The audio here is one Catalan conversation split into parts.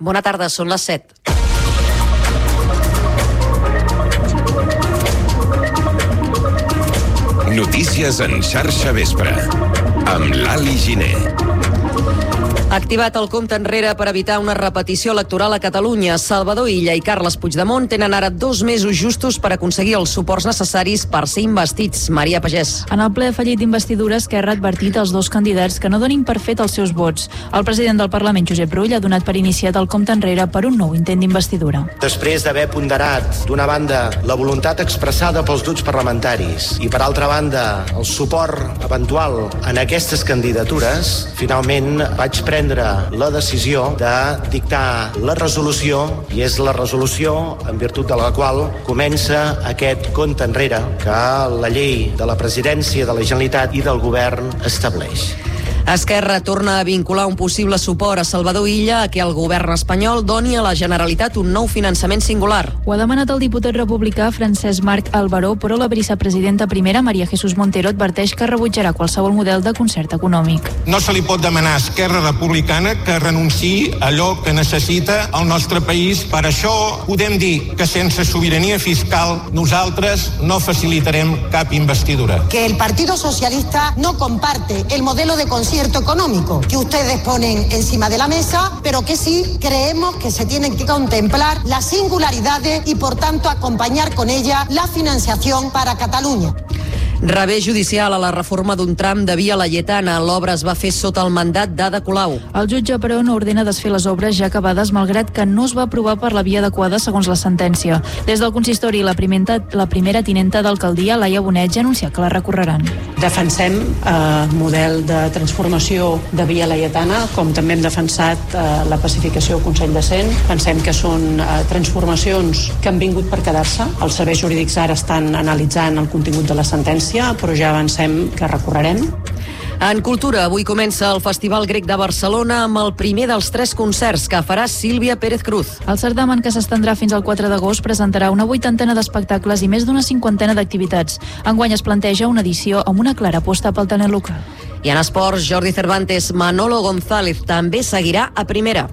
Bona tarda, són les 7. Notícies en xarxa vespre, amb Lali Giner. Activat el compte enrere per evitar una repetició electoral a Catalunya. Salvador Illa i Carles Puigdemont tenen ara 2 mesos justos per aconseguir els suports necessaris per ser investits. Maria Pagès. En el ple fallit d'investidura, Esquerra ha advertit als 2 candidats que no donin per fet els seus vots. El president del Parlament, Josep Rull, ha donat per iniciat el compte enrere per un nou intent d'investidura. Després d'haver ponderat, d'una banda, la voluntat expressada pels grups parlamentaris i, per altra banda, el suport eventual en aquestes candidatures, finalment vaig prendre la decisió de dictar la resolució, i és la resolució en virtut de la qual comença aquest compte enrere que la llei de la presidència de la Generalitat i del govern estableix. Esquerra torna a vincular un possible suport a Salvador Illa a que el govern espanyol doni a la Generalitat un nou finançament singular. Ho ha demanat el diputat republicà Francesc Marc Albaró, però la vicepresidenta primera, Maria Jesús Montero, adverteix que rebutjarà qualsevol model de concert econòmic. No se li pot demanar a Esquerra Republicana que renunciï a allò que necessita el nostre país. Per això podem dir que sense sobirania fiscal nosaltres no facilitarem cap investidura. Que el Partido Socialista no comparte el modelo de concierto económico que ustedes ponen encima de la mesa, pero que sí creemos que se tienen que contemplar las singularidades y, por tanto, acompañar con ella la financiación para Cataluña. Revés judicial a la reforma d'un tram de Via Laietana. L'obra es va fer sota el mandat d'Ada Colau. El jutge, però, no ordena desfer les obres ja acabades, malgrat que no es va aprovar per la via adequada segons la sentència. Des del consistori, la primera tinenta d'alcaldia, Laia Bonet, ja anuncia que la recorreran. Defensem el model de transformació de Via Laietana, com també hem defensat la pacificació al Consell de Cent. Pensem que són transformacions que han vingut per quedar-se. Els serveis jurídics ara estan analitzant el contingut de la sentència, però ja avancem que recorrerem. En cultura, avui comença el Festival Grec de Barcelona amb el primer dels 3 concerts que farà Sílvia Pérez Cruz. El certamen, que s'estendrà fins al 4 d'agost, presentarà una 80ena d'espectacles i més d'una 50ena d'activitats. Enguany es planteja una edició amb una clara aposta pel talent local. I en esports, Jordi Cervantes, Manolo González també seguirà a primera.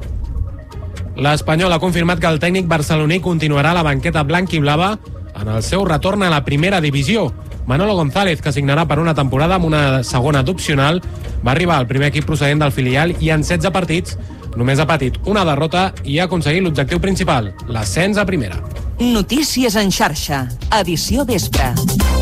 L'Espanyol ha confirmat que el tècnic barceloní continuarà a la banqueta blanc i blava en el seu retorn a la primera divisió. Manolo González, que signarà per una temporada amb una segona d'opcional, va arribar al primer equip procedent del filial i en 16 partits només ha patit una derrota i ha aconseguit l'objectiu principal, l'ascens a primera. Notícies en xarxa, edició vespre.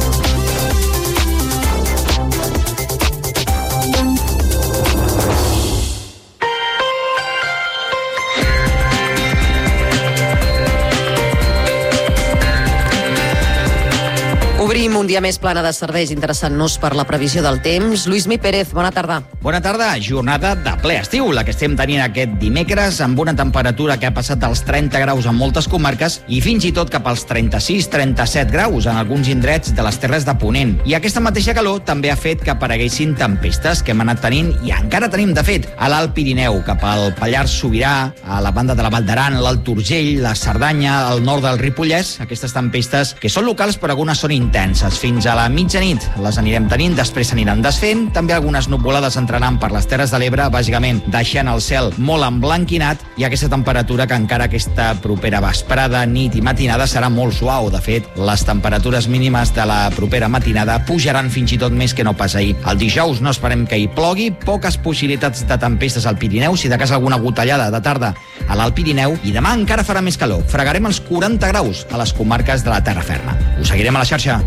Obrim un dia més plana de serveis, interessant-nos per la previsió del temps. Lluís Mi Pérez, bona tarda. Bona tarda, jornada de ple estiu, la que estem tenint aquest dimecres, amb una temperatura que ha passat dels 30 graus en moltes comarques i fins i tot cap als 36-37 graus en alguns indrets de les Terres de Ponent. I aquesta mateixa calor també ha fet que apareguessin tempestes que hem anat tenint i encara tenim, de fet, a l'Alt Pirineu, cap al Pallars Sobirà, a la banda de la Val d'Aran, l'Alt Urgell, la Cerdanya, al nord del Ripollès, aquestes tempestes que són locals però algunes són intenses. Fins a la mitjanit les anirem tenint, després s'aniran desfent. També algunes nuvolades entraran per les Terres de l'Ebre, bàsicament deixant el cel molt emblanquinat, i aquesta temperatura que encara aquesta propera vesprada, nit i matinada serà molt suau. De fet, les temperatures mínimes de la propera matinada pujaran fins i tot més que no pas ahir. El dijous no esperem que hi plogui, poques possibilitats de tempestes al Pirineu, si de cas alguna gotellada de tarda a l'Alt Pirineu, i demà encara farà més calor. Fregarem els 40 graus a les comarques de la Terra Ferma. Us seguirem a la xarxa.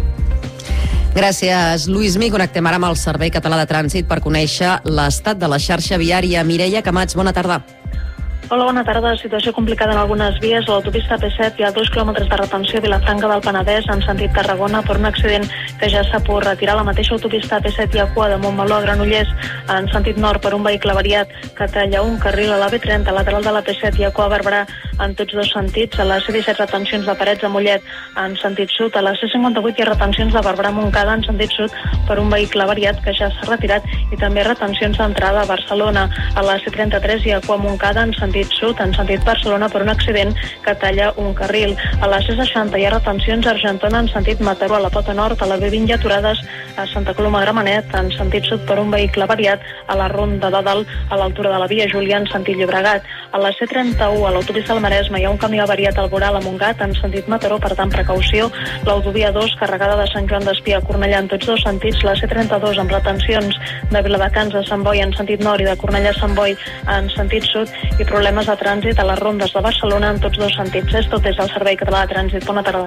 Gràcies, Lluís Mi. Connectem ara amb el Servei Català de Trànsit per conèixer l'estat de la xarxa viària. Mireia Camats, bona tarda. Hola, bona tarda. Situació complicada en algunes vies. A l'autopista P7 hi ha 2 quilòmetres de retenció a Vilafranca del Penedès en sentit Tarragona per un accident que ja s'ha pogut retirar. La mateixa autopista P7 hi ha cua de Montmeló a Granollers en sentit nord per un vehicle avariat que talla un carril. A la B30, lateral de la P7, hi ha cua a Barberà en tots dos sentits. A la C17, retencions de Parets a Mollet en sentit sud. A la C58 hi ha retencions de Barberà a Montcada en sentit sud per un vehicle avariat que ja s'ha retirat, i també retencions d'entrada a Barcelona. A la C33 hi ha cua a Montcada en sentit sud, en sentit Barcelona, per un accident que talla un carril. A la C60 hi ha retencions a Argentona en sentit Mataró. A la Pota Nord, a la B20 hi ha aturades a Santa Coloma Gramenet en sentit sud per un vehicle avariat a la Ronda de Dalt a l'altura de la Via Júlia en sentit Llobregat. A la C31, a l'autopista del Maresme, hi ha un camí avariat al voral a Montgat en sentit Mataró, per tant, precaució. L'autovia 2, carregada de Sant Joan d'Espí a Cornellà en tots dos sentits. La C32, amb retencions de Viladecans a Sant Boi en sentit nord i de Cornellà a Sant Boi en sentit sud, i problemes de trànsit a les rondes de Barcelona en tots dos sentits. És tot des del Servei Català de Trànsit. Bona tarda.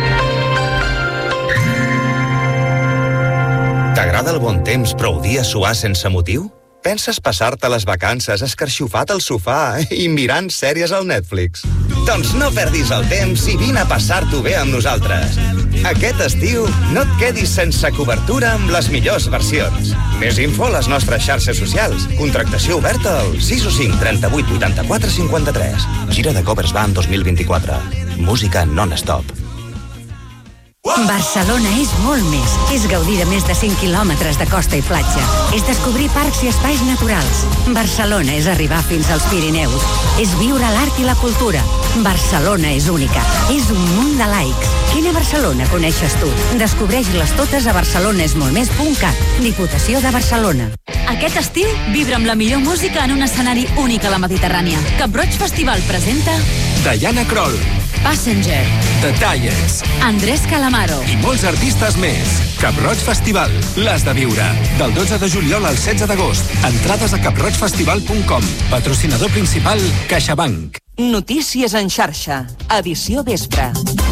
T'agrada el bon temps però odies suar sense motiu? Penses passar-te les vacances escarxofat al sofà i mirant sèries al Netflix? Doncs no perdis el temps i vine a passar-t'ho bé amb nosaltres. Aquest estiu no et quedis sense cobertura amb les millors versions. Més info a les nostres xarxes socials. Contractació oberta al 615 38 84 53. Gira de Covers Band 2024. Música non-stop. Barcelona és molt més. És gaudir de més de 5 quilòmetres de costa i platja. És descobrir parcs i espais naturals. Barcelona és arribar fins als Pirineus. És viure l'art i la cultura. Barcelona és única. És un munt de likes. Quina Barcelona coneixes tu? Descobreix-les totes a barcelonesmoltmés.cat. Diputació de Barcelona. Aquest estiu, vibra amb la millor música en un escenari únic a la Mediterrània. Cap Roig Festival presenta Diana Kroll, Passenger, The Tallers, Andrés Calamaro i molts artistes més. Cap Roig Festival, l'has de viure. Del 12 de juliol al 16 d'agost. Entrades a caproigfestival.com. Patrocinador principal, CaixaBank. Notícies en xarxa. Edició vespre.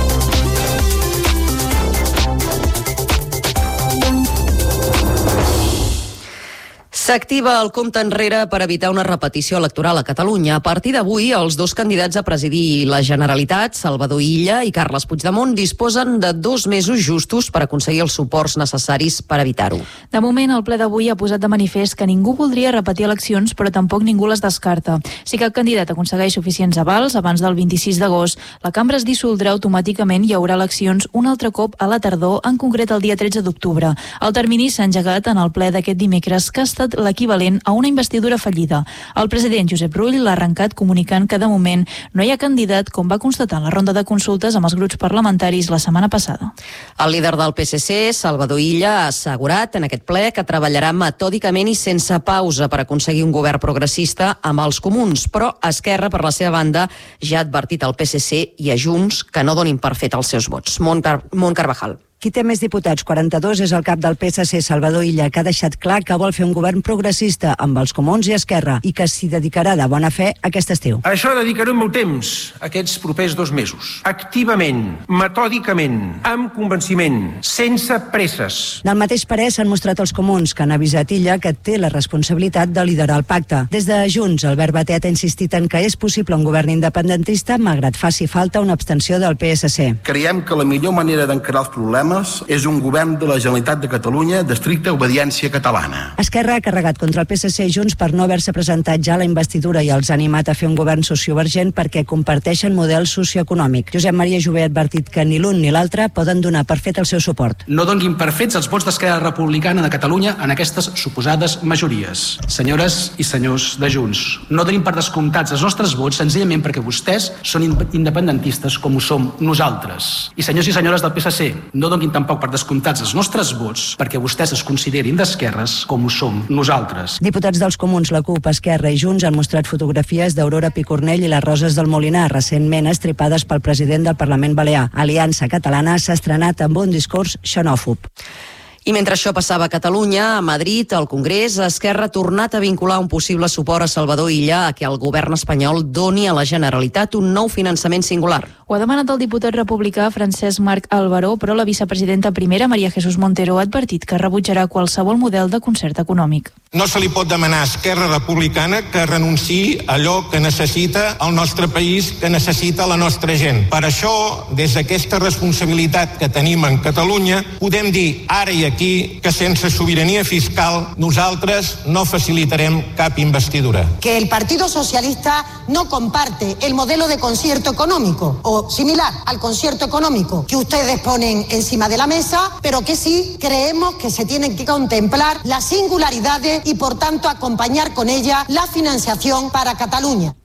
S'activa el compte enrere per evitar una repetició electoral a Catalunya. A partir d'avui, els dos candidats a presidir la Generalitat, Salvador Illa i Carles Puigdemont, disposen de 2 mesos justos per aconseguir els suports necessaris per evitar-ho. De moment, el ple d'avui ha posat de manifest que ningú voldria repetir eleccions, però tampoc ningú les descarta. Si cap candidat aconsegueix suficients avals abans del 26 d'agost, la cambra es dissoldrà automàticament i hi haurà eleccions un altre cop a la tardor, en concret el dia 13 d'octubre. El termini s'ha engegat en el ple d'aquest dimecres, que ha estat l'equivalent a una investidura fallida. El president Josep Rull l'ha arrencat comunicant que de moment no hi ha candidat, com va constatar en la ronda de consultes amb els grups parlamentaris la setmana passada. El líder del PSC, Salvador Illa, ha assegurat en aquest ple que treballarà metòdicament i sense pausa per aconseguir un govern progressista amb els comuns, però Esquerra, per la seva banda, ja ha advertit al PSC i a Junts que no donin per fet els seus vots. Mont Carvajal. Qui té més diputats, 42, és el cap del PSC, Salvador Illa, que ha deixat clar que vol fer un govern progressista amb els comuns i Esquerra i que s'hi dedicarà de bona fe aquest estiu. A això dedicaré el meu temps, aquests propers 2 mesos. Activament, metòdicament, amb convenciment, sense presses. Del mateix parer s'han mostrat els comuns, que han avisat Illa que té la responsabilitat de liderar el pacte. Des de Junts, Albert Batet ha insistit en que és possible un govern independentista, malgrat faci falta una abstenció del PSC. Creiem que la millor manera d'encarar els problemes és un govern de la Generalitat de Catalunya d'estricta obediència catalana. Esquerra ha carregat contra el PSC i Junts per no haver-se presentat ja a la investidura i els ha animat a fer un govern sociovergent perquè comparteixen model socioeconòmic. Josep Maria Jové ha advertit que ni l'un ni l'altre poden donar per fet el seu suport. No donin per fets els vots d'Esquerra Republicana de Catalunya en aquestes suposades majories. Senyores i senyors de Junts, no donin per descomptats els nostres vots senzillament perquè vostès són independentistes com ho som nosaltres. I senyors i senyores del PSC, no donin tampoc per descomptats els nostres vots perquè vostès es considerin d'esquerres com ho som nosaltres. Diputats dels comuns, la CUP, Esquerra i Junts han mostrat fotografies d'Aurora Picornell i les Roses del Molinar, recentment estripades pel president del Parlament Balear. Aliança Catalana s'ha estrenat amb un discurs xenòfob. I mentre això passava a Catalunya, a Madrid, al Congrés, Esquerra ha tornat a vincular un possible suport a Salvador Illa a que el govern espanyol doni a la Generalitat un nou finançament singular. Ho ha demanat el diputat republicà Francesc Marc Álvaro, però la vicepresidenta primera, Maria Jesús Montero, ha advertit que rebutjarà qualsevol model de concert econòmic. No se li pot demanar a Esquerra Republicana que renunciï a allò que necessita el nostre país, que necessita la nostra gent. Per això, des d'aquesta responsabilitat que tenim en Catalunya, podem dir ara i aquí que sense sobirania fiscal nosaltres no facilitarem cap investidura. Que el Partido Socialista no comparte el modelo de concierto económico o similar al concierto económico que ustedes ponen encima de la mesa, pero que sí creemos que se tienen que contemplar las singularidades y por tanto acompañar con ella la financiación para Cataluña.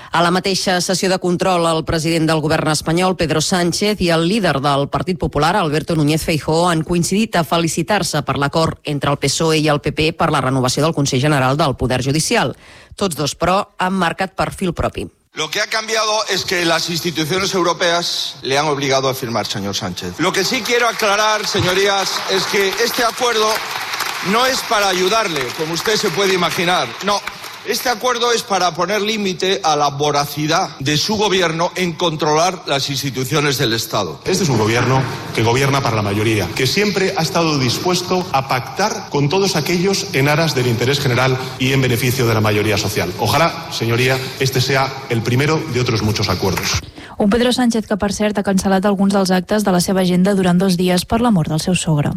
A la mateixa sessió de control, el president del govern espanyol, Pedro Sánchez, i el líder del Partit Popular, Alberto Núñez Feijóo, han coincidit a felicitar-se per l'acord entre el PSOE i el PP per la renovació del Consell General del Poder Judicial. Tots dos, però, han marcat perfil propi. Lo que ha cambiado es que las instituciones europeas le han obligado a firmar, señor Sánchez. Lo que sí quiero aclarar, señorías, es que este acuerdo no es para ayudarle, como usted se puede imaginar. No. Este acuerdo es para poner límite a la voracidad de su gobierno en controlar las instituciones del Estado. Este es un gobierno que gobierna para la mayoría, que siempre ha estado dispuesto a pactar con todos aquellos en aras del interés general y en beneficio de la mayoría social. Ojalá, señoría, este sea el primero de otros muchos acuerdos. Un Pedro Sánchez que, per cert, ha cancel·lat alguns dels actes de la seva agenda durant 2 dies per la mort del seu sogre.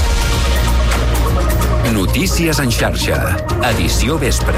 Notícies en xarxa. Edició vespre.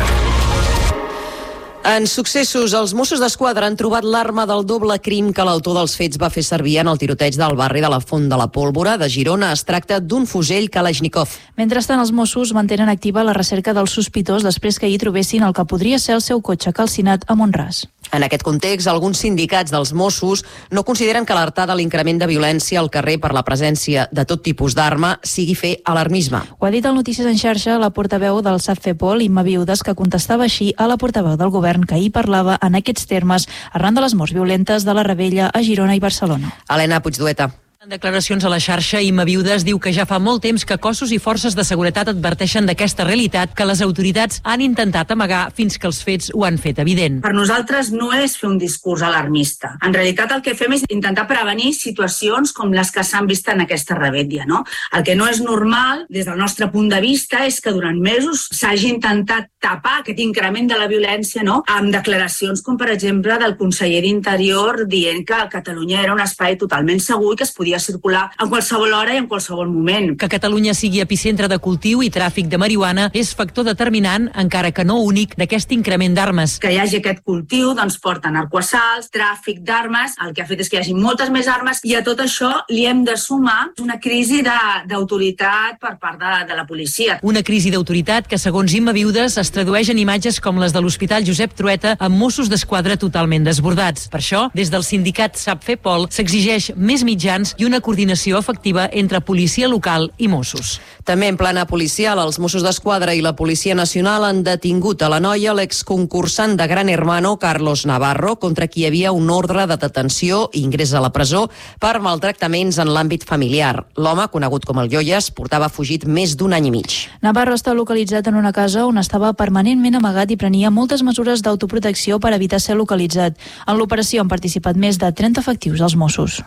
En successos, els Mossos d'Esquadra han trobat l'arma del doble crim que l'autor dels fets va fer servir en el tiroteig del barri de la Font de la Pólvora de Girona. Es tracta d'un fusell Kalashnikov. Mentrestant, els Mossos mantenen activa la recerca del sospitós després que ahir trobessin el que podria ser el seu cotxe calcinat a Mont-ras. En aquest context, alguns sindicats dels Mossos no consideren que alertar de l'increment de violència al carrer per la presència de tot tipus d'arma sigui fer alarmisme. Ho ha dit al Notícies en xarxa la portaveu del SAFEPOL, Imma Viudes, que contestava així a la portaveu del govern, que ahir parlava en aquests termes arran de les morts violentes de la Rebella a Girona i Barcelona. Helena Puigdueta. En declaracions a la xarxa, Imma Viudes diu que ja fa molt temps que cossos i forces de seguretat adverteixen d'aquesta realitat que les autoritats han intentat amagar fins que els fets ho han fet evident. Per nosaltres no és fer un discurs alarmista. En realitat el que fem és intentar prevenir situacions com les que s'han vist en aquesta rebetlla. No? El que no és normal, des del nostre punt de vista, és que durant mesos s'hagi intentat tapar aquest increment de la violència, no? Amb declaracions com, per exemple, del conseller d'Interior dient que Catalunya era un espai totalment segur i que es podia circular en qualsevol hora i en qualsevol moment. Que Catalunya sigui epicentre de cultiu i tràfic de marihuana és factor determinant, encara que no únic, d'aquest increment d'armes. Que hi hagi aquest cultiu doncs porta narcoassalts, tràfic d'armes, el que ha fet és que hi hagi moltes més armes i a tot això li hem de sumar una crisi d'autoritat per part de la policia. Una crisi d'autoritat que, segons Imma Viudes, es tradueix en imatges com les de l'Hospital Josep Trueta amb Mossos d'Esquadra totalment desbordats. Per això, des del sindicat SAFEPOL s'exigeix més mitjans i una coordinació efectiva entre policia local i Mossos. També en plana policial, els Mossos d'Esquadra i la Policia Nacional han detingut a la noia l'exconcursant de Gran Hermano, Carlos Navarro, contra qui hi havia un ordre de detenció i ingrés a la presó per maltractaments en l'àmbit familiar. L'home, conegut com el Yoyas, portava fugit més d'un any i mig. Navarro està localitzat en una casa on estava permanentment amagat i prenia moltes mesures d'autoprotecció per evitar ser localitzat. En l'operació han participat més de 30 efectius dels Mossos.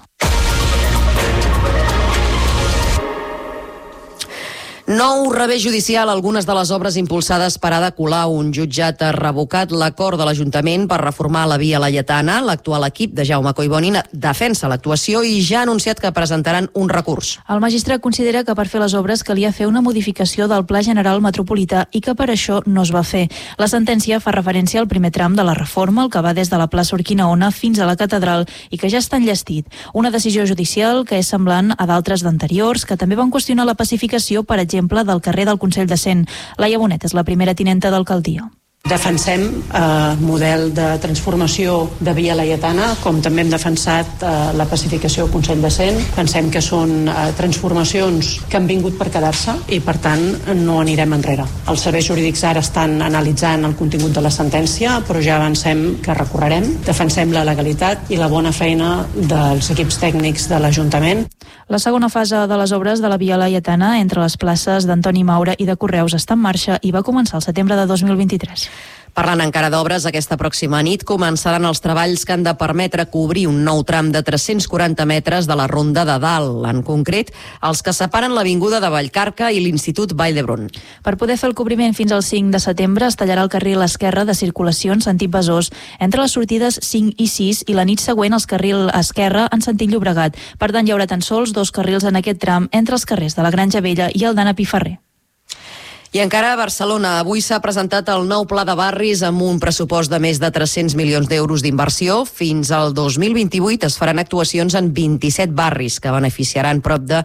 Nou revés judicial a algunes de les obres impulsades per Ada Colau. Un jutjat ha revocat l'acord de l'Ajuntament per reformar la via Laietana. L'actual equip de Jaume Collboni defensa l'actuació i ja ha anunciat que presentaran un recurs. El magistrat considera que per fer les obres calia fer una modificació del Pla General Metropolità i que per això no es va fer. La sentència fa referència al primer tram de la reforma, el que va des de la plaça Urquinaona fins a la catedral i que ja està enllestit. Una decisió judicial que és semblant a d'altres d'anteriors que també van qüestionar la pacificació, per exemple, del carrer del Consell de Cent. Laia Bonet és la primera tinenta d'alcaldia. Defensem model de transformació de via Laietana, com també hem defensat la pacificació al Consell de Cent. Pensem que són transformacions que han vingut per quedar-se i, per tant, no anirem enrere. Els serveis jurídics ara estan analitzant el contingut de la sentència, però ja avancem que recorrerem. Defensem la legalitat i la bona feina dels equips tècnics de l'Ajuntament. La segona fase de les obres de la via Laietana entre les places d'Antoni Maura i de Correus està en marxa i va començar el setembre de 2023. Parlant encara d'obres, aquesta pròxima nit començaran els treballs que han de permetre cobrir un nou tram de 340 metres de la Ronda de Dalt, en concret els que separen l'Avinguda de Vallcarca i l'Institut Vall d'Hebron. Per poder fer el cobriment fins al 5 de setembre es tallarà el carril esquerre de circulació en sentit Besòs entre les sortides 5 i 6 i la nit següent els carril esquerre en sentit Llobregat. Per tant, hi haurà tan sols 2 carrils en aquest tram entre els carrers de la Granja Vella i el d'Anna Piferrer. I encara a Barcelona, avui s'ha presentat el nou pla de barris amb un pressupost de més de 300 milions d'euros d'inversió. Fins al 2028 es faran actuacions en 27 barris que beneficiaran prop de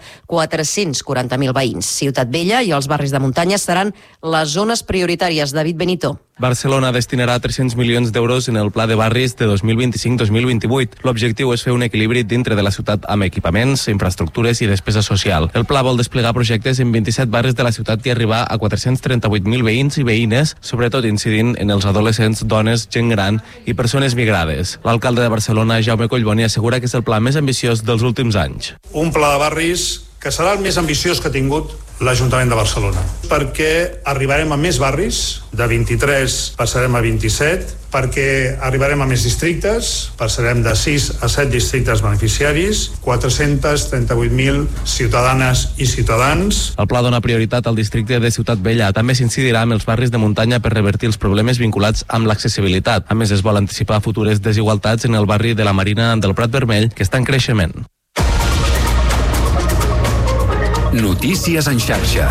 440.000 veïns. Ciutat Vella i els barris de muntanya seran les zones prioritàries. David Benito. Barcelona destinarà 300 milions d'euros en el Pla de Barris de 2025-2028. L'objectiu és fer un equilibri dintre de la ciutat amb equipaments, infraestructures i despesa social. El pla vol desplegar projectes en 27 barris de la ciutat i arribar a 438.000 veïns i veïnes, sobretot incidint en els adolescents, dones, gent gran i persones migrades. L'alcalde de Barcelona, Jaume Collboni, assegura que és el pla més ambiciós dels últims anys. Un pla de barris que serà el més ambiciós que ha tingut l'Ajuntament de Barcelona, perquè arribarem a més barris, de 23 passarem a 27, perquè arribarem a més districtes, passarem de 6 a 7 districtes beneficiaris, 438.000 ciutadanes i ciutadans. El pla dona prioritat al districte de Ciutat Vella. També s'incidirà amb els barris de muntanya per revertir els problemes vinculats amb l'accessibilitat. A més, es vol anticipar futures desigualtats en el barri de la Marina del Prat Vermell, que està en creixement. Notícies en xarxa.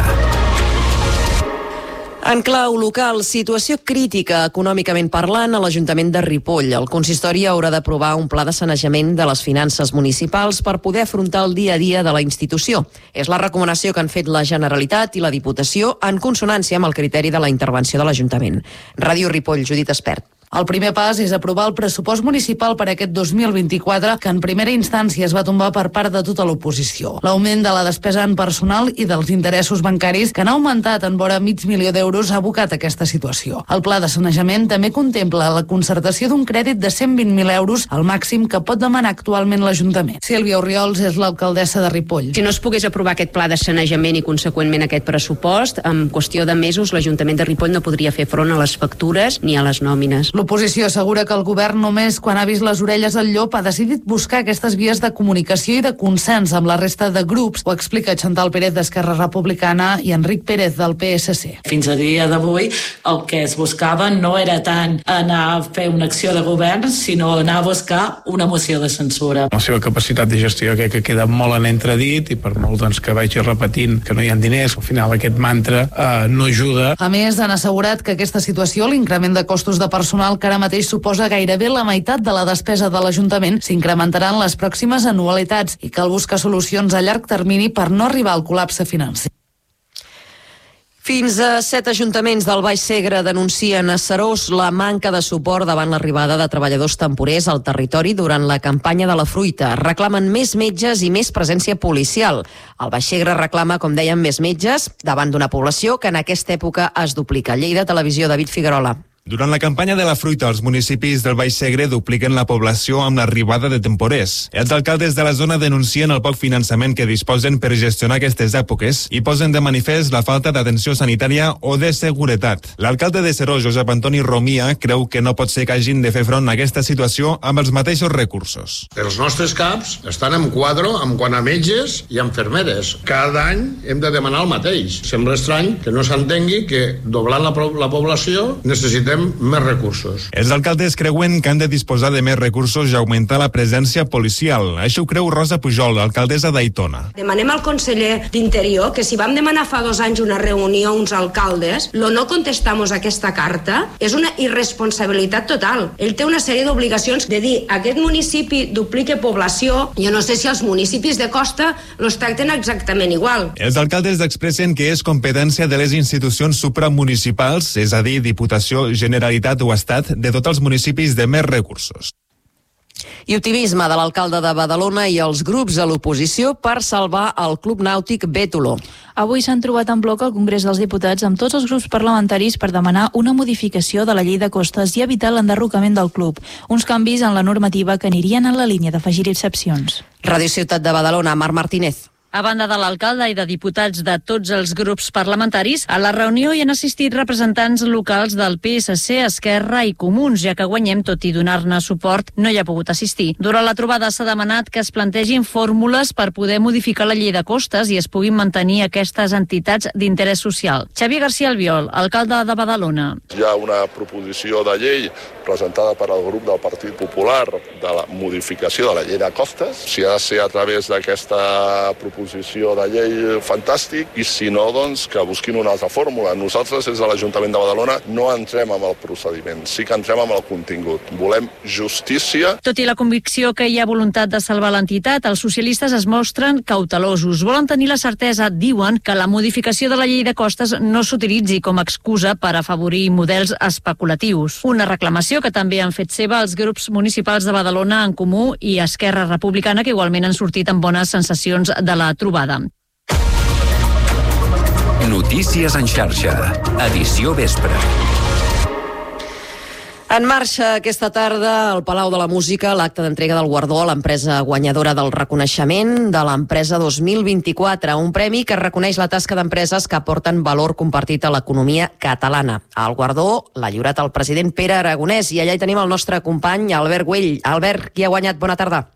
En clau local, situació crítica econòmicament parlant a l'Ajuntament de Ripoll. El consistori haurà d'aprovar un pla de sanejament de les finances municipals per poder afrontar el dia a dia de la institució. És la recomanació que han fet la Generalitat i la Diputació en consonància amb el criteri de la intervenció de l'Ajuntament. Ràdio Ripoll, Judit Espert. El primer pas és aprovar el pressupost municipal per aquest 2024, que en primera instància es va tombar per part de tota l'oposició. L'augment de la despesa en personal i dels interessos bancaris, que han augmentat en vora $500.000 d'euros, ha abocat aquesta situació. El pla de sanejament també contempla la concertació d'un crèdit de 120.000 euros, el màxim que pot demanar actualment l'Ajuntament. Sílvia Orriols és l'alcaldessa de Ripoll. Si no es pogués aprovar aquest pla de sanejament i conseqüentment aquest pressupost, en qüestió de mesos l'Ajuntament de Ripoll no podria fer front a les factures ni a les nòmines. L'oposició assegura que el govern només quan ha vist les orelles al llop ha decidit buscar aquestes vies de comunicació i de consens amb la resta de grups. Ho explica Chantal Pérez d'Esquerra Republicana i Enric Pérez del PSC. Fins a dia d'avui el que es buscava no era tant anar a fer una acció de govern, sinó anar a buscar una moció de censura. La seva capacitat de gestió crec que queda molt en entredit i per molt que vagi repetint que no hi ha diners, al final aquest mantra no ajuda. A més, han assegurat que aquesta situació, l'increment de costos de personal que ara mateix suposa gairebé la meitat de la despesa de l'Ajuntament, s'incrementaran les pròximes anualitats i cal buscar solucions a llarg termini per no arribar al col·lapse financer. Fins a 7 ajuntaments del Baix Segre denuncien a Serós la manca de suport davant l'arribada de treballadors temporers al territori durant la campanya de la fruita. Reclamen més metges i més presència policial. El Baix Segre reclama, com dèiem, més metges davant d'una població que en aquesta època es duplica. Lleida Televisió, David Figuerola. Durant la campanya de la fruita, els municipis del Baix Segre dupliquen la població amb l'arribada de temporers. Els alcaldes de la zona denuncien el poc finançament que disposen per gestionar aquestes èpoques i posen de manifest la falta d'atenció sanitària o de seguretat. L'alcalde de Serós, Josep Antoni Romia, creu que no pot ser que hagin de fer front a aquesta situació amb els mateixos recursos. Els nostres CAPs estan en quadro en quant a metges i infermeres. Cada any hem de demanar el mateix. Sembla estrany que no s'entengui que doblant la població necessitem més recursos. Els alcaldes creuen que han de disposar de més recursos i augmentar la presència policial. Això ho creu Rosa Pujol, alcaldessa d'Aitona. Demanem al conseller d'Interior que si vam demanar fa 2 anys una reunió a uns alcaldes, lo no contestamos aquesta carta és una irresponsabilitat total. Ell té una sèrie d'obligacions de dir aquest municipi duplica població. Jo no sé si els municipis de costa los tracten exactament igual. Els alcaldes expressen que és competència de les institucions supramunicipals, és a dir, Diputació, Generalitat o Estat, de tots els municipis de més recursos. I optimisme de l'alcalde de Badalona i els grups a l'oposició per salvar el Club Nàutic Bétolo. Avui s'han trobat en bloc al Congrés dels Diputats amb tots els grups parlamentaris per demanar una modificació de la llei de costes i evitar l'enderrocament del club. Uns canvis en la normativa que anirien en la línia d'afegir excepcions. Ràdio Ciutat de Badalona, Marc Martínez. A banda de l'alcalde i de diputats de tots els grups parlamentaris, a la reunió hi han assistit representants locals del PSC, Esquerra i Comuns, ja que Guanyem, tot i donar-ne suport, no hi ha pogut assistir. Durant la trobada s'ha demanat que es plantegin fórmules per poder modificar la llei de costes i es puguin mantenir aquestes entitats d'interès social. Xavier García Albiol, alcalde de Badalona. Hi ha una proposició de llei presentada per al grup del Partit Popular de la modificació de la llei de costes. Si ha de ser a través d'aquesta proposició proposició de llei fantàstic, i si no, doncs que busquin una altra fórmula. Nosaltres, des de l'Ajuntament de Badalona, no entrem amb el procediment, sí que entrem amb el contingut. Volem justícia. Tot i la convicció que hi ha voluntat de salvar l'entitat, els socialistes es mostren cautelosos. Volen tenir la certesa, diuen, que la modificació de la llei de costes no s'utilitzi com a excusa per afavorir models especulatius. Una reclamació que també han fet seva els grups municipals de Badalona, En Comú i Esquerra Republicana, que igualment han sortit amb bones sensacions de la trobada. Notícies en xarxa, edició vespre. En marxa aquesta tarda al Palau de la Música l'acte d'entrega del guardó a l'empresa guanyadora del reconeixement de l'empresa 2024, un premi que reconeix la tasca d'empreses que aporten valor compartit a l'economia catalana. El guardó l'ha lliurat el president Pere Aragonès i allà hi tenim el nostre company Albert Güell. Albert, qui ha guanyat? Bona tarda.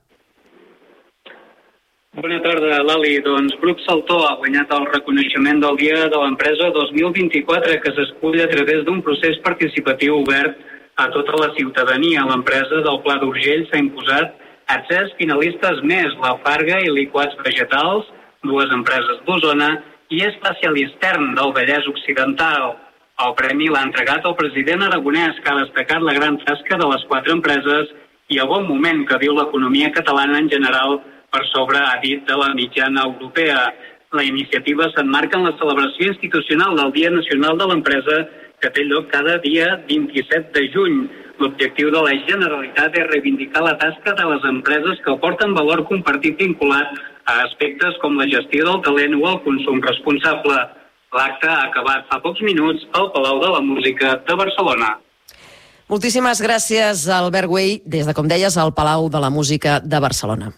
Bona tarda, Lali. Doncs Bruc Saltó ha guanyat el reconeixement del Dia de l'Empresa 2024 que s'escull a través d'un procés participatiu obert a tota la ciutadania. L'empresa del Pla d'Urgell s'ha imposat a 3 finalistes més, la Farga i Liquats Vegetals, 2 empreses d'Osona, i Especialistern del Vallès Occidental. El premi l'ha entregat el president Aragonès, que ha destacat la gran tasca de les 4 empreses i el bon moment que viu l'economia catalana en general, per sobre, ha dit, de la mitjana europea. La iniciativa s'emmarca en la celebració institucional del Dia Nacional de l'Empresa, que té lloc cada dia 27 de juny. L'objectiu de la Generalitat és reivindicar la tasca de les empreses que aporten valor compartit vinculat a aspectes com la gestió del talent o el consum responsable. L'acte ha acabat fa pocs minuts al Palau de la Música de Barcelona. Moltíssimes gràcies, Albert Güell, des de, com deies, al Palau de la Música de Barcelona.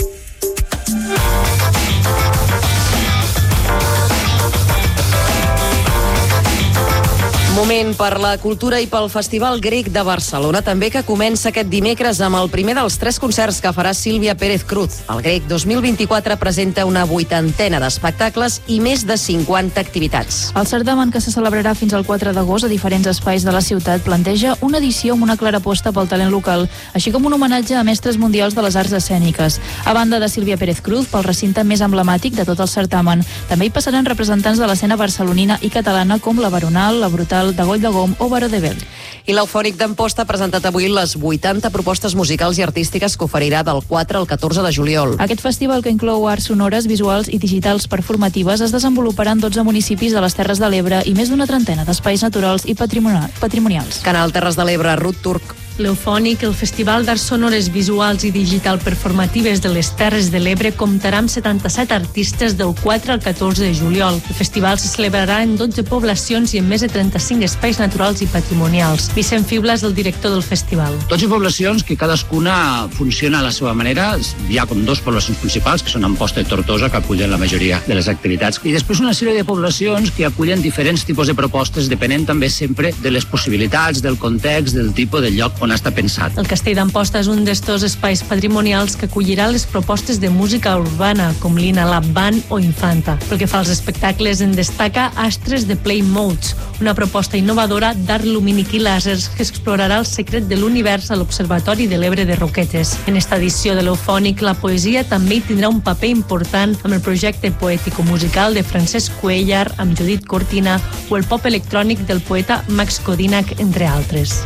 Moment per la cultura i pel Festival Grec de Barcelona, també, que comença aquest dimecres amb el primer dels 3 concerts que farà Sílvia Pérez Cruz. El Grec 2024 presenta una 80ena d'espectacles i més de 50 activitats. El certamen, que se celebrarà fins al 4 d'agost a diferents espais de la ciutat, planteja una edició amb una clara aposta pel talent local, així com un homenatge a mestres mundials de les arts escèniques. A banda de Sílvia Pérez Cruz, pel recinte més emblemàtic de tot el certamen, també hi passaran representants de l'escena barcelonina i catalana com la Veronal, la Brutal, de Goll de Gom o Baró de Bel. I l'Eufònic d'Amposta ha presentat avui les 80 propostes musicals i artístiques que oferirà del 4 al 14 de juliol. Aquest festival, que inclou arts sonores, visuals i digitals performatives, es desenvoluparà en 12 municipis de les Terres de l'Ebre i més d'una trentena d'espais naturals i patrimonials. Canal Terres de l'Ebre, Ruth Turc. L'Eufònic, el Festival d'Arts Sonores, Visuals i Digital Performatives de les Terres de l'Ebre, comptarà amb 77 artistes del 4 al 14 de juliol. El festival se celebrarà en 12 poblacions i en més de 35 espais naturals i patrimonials. Vicent Fibla és el director del festival. 12 poblacions que cadascuna funciona a la seva manera. Hi ha com 2 poblacions principals, que són Amposta i Tortosa, que acullen la majoria de les activitats. I després una sèrie de poblacions que acullen diferents tipus de propostes, depenent també sempre de les possibilitats, del context, del tipus de lloc on està pensat. El Castell d'Amposta és un d'estos espais patrimonials que acollirà les propostes de música urbana, com l'Ina Lab Band o Infanta. Pel que fa als espectacles, en destaca Astres de Play Modes, una proposta innovadora d'art lumínic i làsers que explorarà el secret de l'univers a l'Observatori de l'Ebre de Roquetes. En esta edició de l'Eufònic, la poesia també hi tindrà un paper important amb el projecte poètico-musical de Francesc Cuellar amb Judit Cortina o el pop electrònic del poeta Max Codinac, entre altres.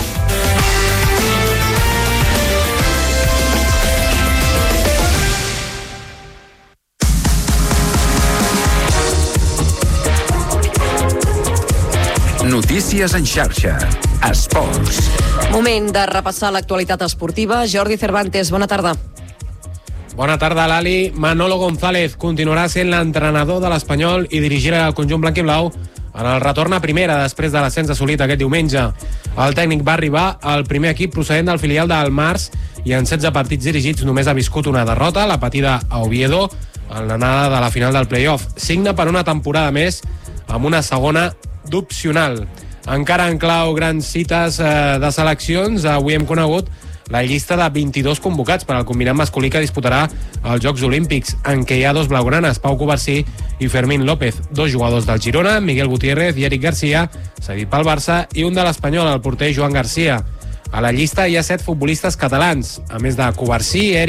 Notícies en xarxa. Esports. Moment de repassar l'actualitat esportiva. Jordi Cervantes, bona tarda. Bona tarda, Lali. Manolo González continuarà sent l'entrenador de l'Espanyol i dirigirà el conjunt blanc-i-blau en el retorn a primera després de l'ascens assolit aquest diumenge. El tècnic va arribar al primer equip procedent del filial del Mars i en 16 partits dirigits només ha viscut una derrota, la patida a Oviedo, en l'anada de la final del play-off. Signa per una temporada més amb una segona d'opcional. Encara en clau grans cites de seleccions, avui hem conegut la llista de 22 convocats per al combinat masculí que disputarà els Jocs Olímpics, en què hi ha 2 blaugranes, Pau Covarsí i Fermín López, 2 jugadors del Girona, Miguel Gutiérrez i Eric Garcia, cedit pel Barça, i un de l'Espanyol, el porter Joan Garcia. A la llista hi ha 7 futbolistes catalans, a més de Covarsí, Eric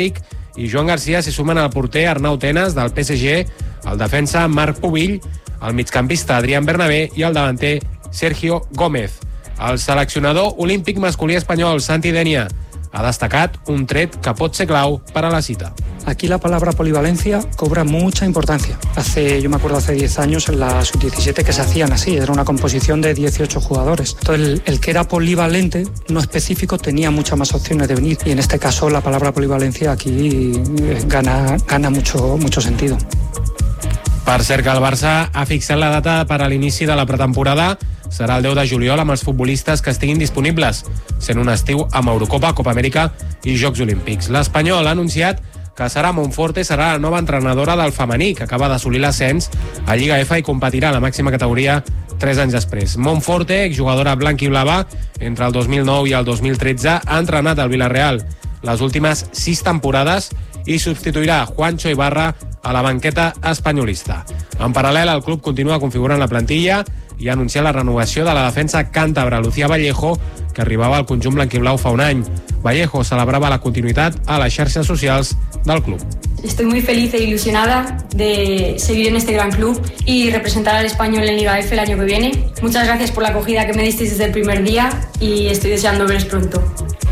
i Joan Garcia s'hi sumen al porter Arnau Tenas del PSG, el defensa Marc Pubill, el migcampista Adrián Bernabé i el davanter Sergio Gómez. El seleccionador olímpic masculí espanyol Santi Denia ha destacat un tret que pot ser clau per a la cita. Aquí la palabra polivalencia cobra mucha importancia. Yo me acuerdo hace 10 años en la sub-17 que se hacían así, era una composición de 18 jugadores. Entonces el que era polivalente, no específico, tenía muchas más opciones de venir. Y en este caso la palabra polivalencia aquí gana mucho sentido. Per cert que el Barça ha fixat la data per a l'inici de la pretemporada. Serà el 10 de juliol amb els futbolistes que estiguin disponibles, sent un estiu amb Eurocopa, Copa Amèrica i Jocs Olímpics. L'Espanyol ha anunciat que Sara Monforte serà la nova entrenadora del femení, que acaba d'assolir l'ascens a Lliga F i competirà a la màxima categoria 3 anys després. Monforte, exjugadora blanc-i-blava, entre el 2009 i el 2013 ha entrenat al Villarreal les últimes 6 temporades i substituirà Juancho Ibarra a la banqueta espanyolista. En paral·lel, el club continua configurant la plantilla i ha anunciat la renovació de la defensa càntabra Lucía Vallejo, que arribava al conjunt blanquiblau fa un any. Vallejo celebrava la continuïtat a les xarxes socials del club. Estoy muy feliz e ilusionada de seguir en este gran club y representar al Español en Liga F el año que viene. Muchas gracias por la acogida que me disteis desde el primer día y estoy deseando veros pronto.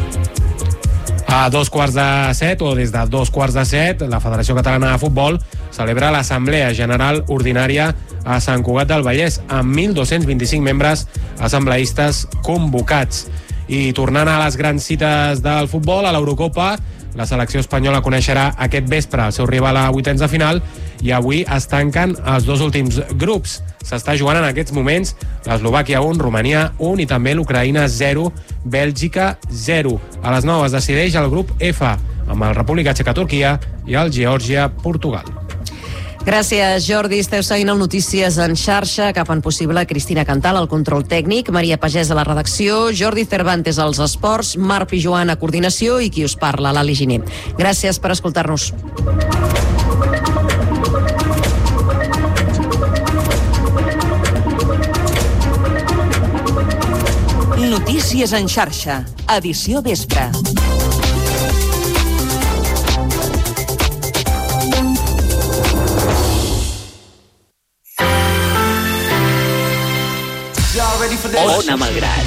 A 6:15 o des de 6:15, la Federació Catalana de Futbol celebra l'Assemblea General Ordinària a Sant Cugat del Vallès amb 1.225 membres assembleistes convocats. I tornant a les grans cites del futbol, a l'Eurocopa, la selecció espanyola coneixerà aquest vespre el seu rival a vuitens de final i avui es tanquen els 2 últims grups. S'està jugant en aquests moments l'Eslovàquia 1, Romania 1 i també l'Ucraïna 0, Bèlgica 0. A les 9 es decideix el grup F, amb el República Txeca Turquia i el Geòrgia Portugal. Gràcies, Jordi. Esteu seguint el Notícies en xarxa, que fan possible Cristina Cantal, al control tècnic, Maria Pagès a la redacció, Jordi Cervantes als esports, Marc Pijuan a coordinació i qui us parla, l'Ali Giner. Gràcies per escoltar-nos. Notícies en xarxa, edició vespre. Ona Malgrat.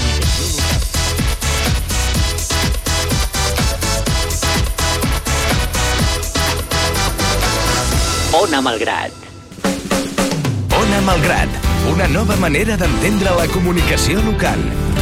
Ona Malgrat. Ona Malgrat, una nova manera d'entendre la comunicació local.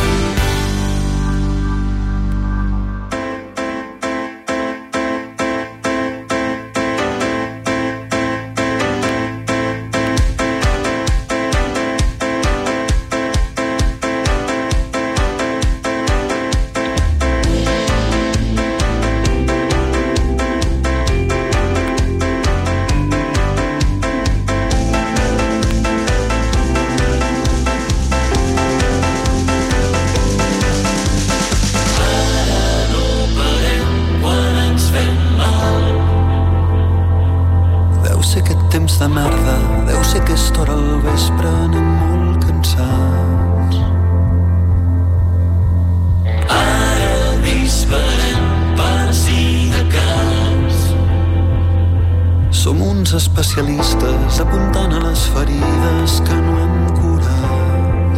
Especialistes apuntant a les ferides que no hem curat.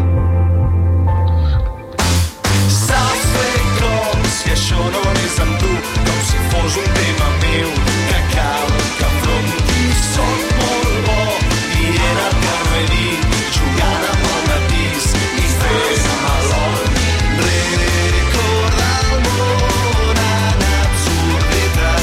Saps fer com si això no anés amb tu, com si fos un tema meu que cal que afronti. Soc molt bo i era el que no he dit, jugant amb el matís i fent malol. Recorda el món en absurditat.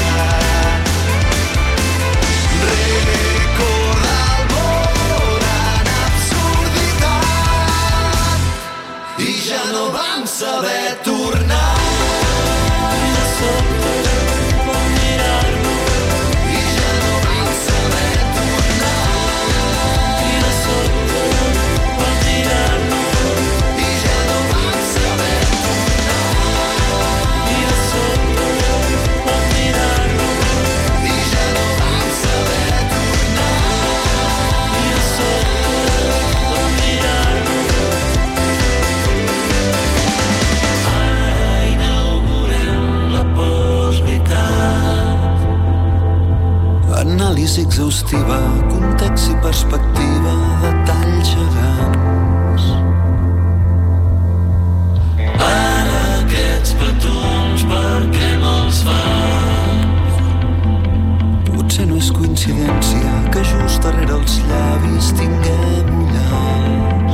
Saber tornar i de sobte vam mirar-nos i ja no vam saber tornar i de sobte vam mirar-nos i ja no vam saber tornar i de sobte vam mirar-nos i ja no vam saber tornar i de sobte vam mirar-nos. Ara inaugurem la por. exhaustiva, context i perspectiva, detalls gegants. Ara aquests petons, per què me'ls fas? Potser no és coincidència que just darrere els llavis tinguem ullals.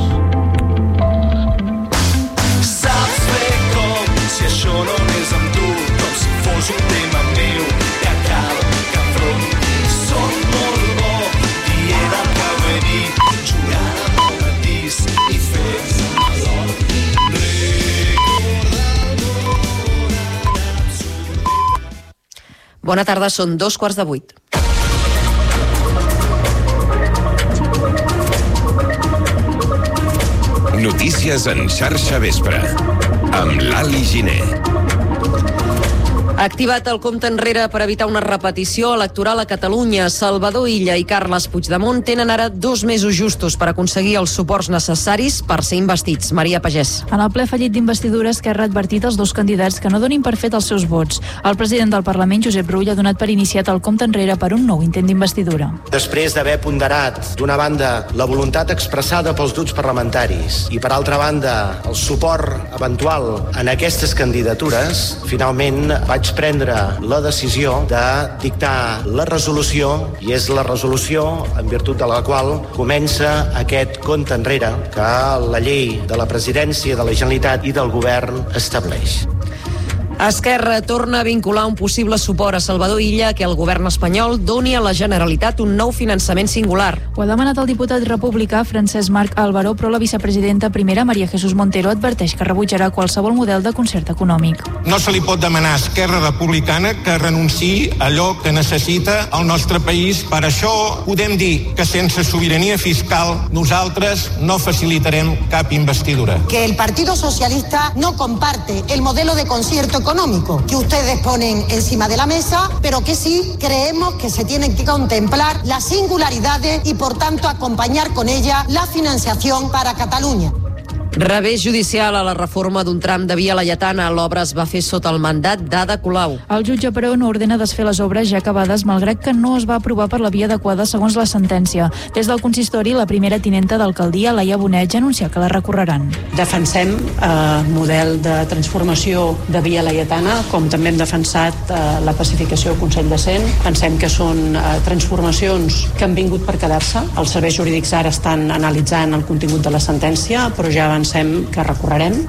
Saps bé com, si això no és amb tu, com si fos un tema meu, que cal que afronti. Soc molt bo, dient el que ho he dit, jugant amb el matís i fent-se malor. Bona tarda, són 7:45. Notícies en xarxa vespre, amb l'Ali Giner. Activat el compte enrere per evitar una repetició electoral a Catalunya, Salvador Illa i Carles Puigdemont tenen ara 2 mesos justos per aconseguir els suports necessaris per ser investits. Maria Pagès. En el ple fallit d'investidura, Esquerra ha advertit als 2 candidats que no donin per fet els seus vots. El president del Parlament, Josep Rull, ha donat per iniciat el compte enrere per un nou intent d'investidura. Després d'haver ponderat, d'una banda, la voluntat expressada pels grups parlamentaris i, per altra banda, el suport eventual en aquestes candidatures, finalment vaig prendre la decisió de dictar la resolució, i és la resolució en virtut de la qual comença aquest compte enrere que la llei de la presidència de la Generalitat i del govern estableix. Esquerra torna a vincular un possible suport a Salvador Illa que el govern espanyol doni a la Generalitat un nou finançament singular. Ho ha demanat el diputat republicà Francesc Marc Álvaro, però la vicepresidenta primera, María Jesús Montero, adverteix que rebutjarà qualsevol model de concert econòmic. No se li pot demanar a Esquerra Republicana que renunciï a allò que necessita el nostre país. Per això podem dir que sense sobirania fiscal nosaltres no facilitarem cap investidura. Que el Partido Socialista no comparte el modelo de concierto económico que ustedes ponen encima de la mesa, pero que sí creemos que se tienen que contemplar las singularidades y por tanto acompañar con ella la financiación para Cataluña. Revés judicial a la reforma d'un tram de Via Laietana. L'obra es va fer sota el mandat d'Ada Colau. El jutge, però, no ordena desfer les obres ja acabades, malgrat que no es va aprovar per la via adequada segons la sentència. Des del consistori, la primera tinenta d'alcaldia, Laia Bonet, ja anuncia que la recorreran. Defensem el model de transformació de Via Laietana, com també hem defensat la pacificació del Consell de Cent. Pensem que són transformacions que han vingut per quedar-se. Els serveis jurídics ara estan analitzant el contingut de la sentència, però ja avancem que recorrerem.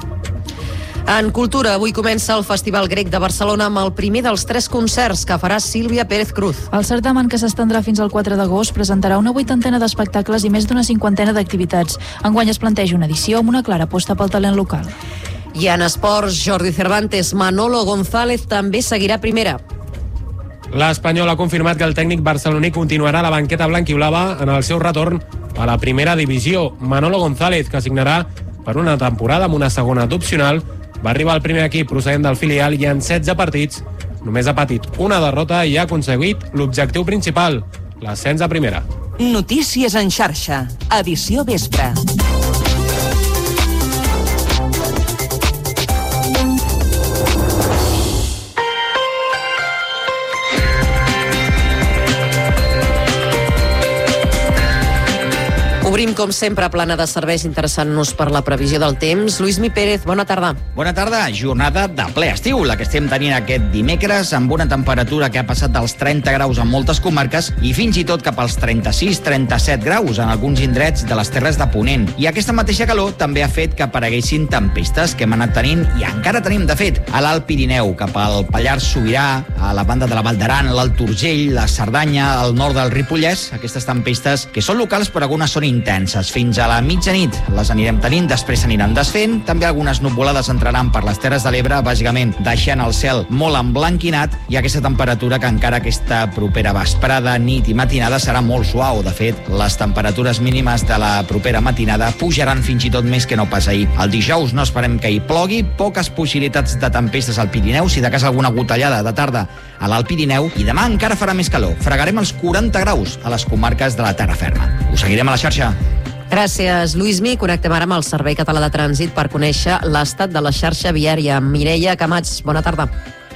En cultura, avui comença el Festival Grec de Barcelona amb el primer dels 3 concerts que farà Sílvia Pérez Cruz. El certamen, que s'estendrà fins al 4 d'agost, presentarà una 80ena d'espectacles i més d'una 50ena d'activitats. Enguany es planteja una edició amb una clara aposta pel talent local. I en esports, Jordi Cervantes, Manolo González també seguirà primera. L'Espanyol ha confirmat que el tècnic barceloní continuarà a la banqueta blanquiblava en el seu retorn a la primera divisió. Manolo González, que signarà per una temporada amb una segona opcional, va arribar al primer equip procedent del filial i en 16 partits només ha patit una derrota i ha aconseguit l'objectiu principal, l'ascens a primera. Notícies en xarxa, edició vespre. Obrim, com sempre, plana de serveis interessant-nos per la previsió del temps. Lluís Pérez, bona tarda. Bona tarda. Jornada de ple estiu, la que estem tenint aquest dimecres, amb una temperatura que ha passat dels 30 graus en moltes comarques i fins i tot cap als 36-37 graus en alguns indrets de les Terres de Ponent. I aquesta mateixa calor també ha fet que apareguessin tempestes que hem anat tenint i encara tenim, de fet, a l'Alt Pirineu, cap al Pallars Sobirà, a la banda de la Val d'Aran, l'Alt Urgell, la Cerdanya, al nord del Ripollès. Aquestes tempestes que són locals però algunes són intenses. Fins a la mitjanit les anirem tenint, després s'aniran desfent. També algunes nuvolades entraran per les Terres de l'Ebre, bàsicament deixant el cel molt emblanquinat, i aquesta temperatura que encara aquesta propera vesprada, nit i matinada serà molt suau. De fet, les temperatures mínimes de la propera matinada pujaran fins i tot més que no pas ahir. El dijous no esperem que hi plogui, poques possibilitats de tempestes al Pirineu, si de cas alguna gotellada de tarda a l'Alt Pirineu, i demà encara farà més calor. Fregarem els 40 graus a les comarques de la terra ferma. Us seguirem a la xarxa. Gràcies, Lluïsmi. Connectem ara amb el Servei Català de Trànsit per conèixer l'estat de la xarxa viària. Mireia Camats, bona tarda.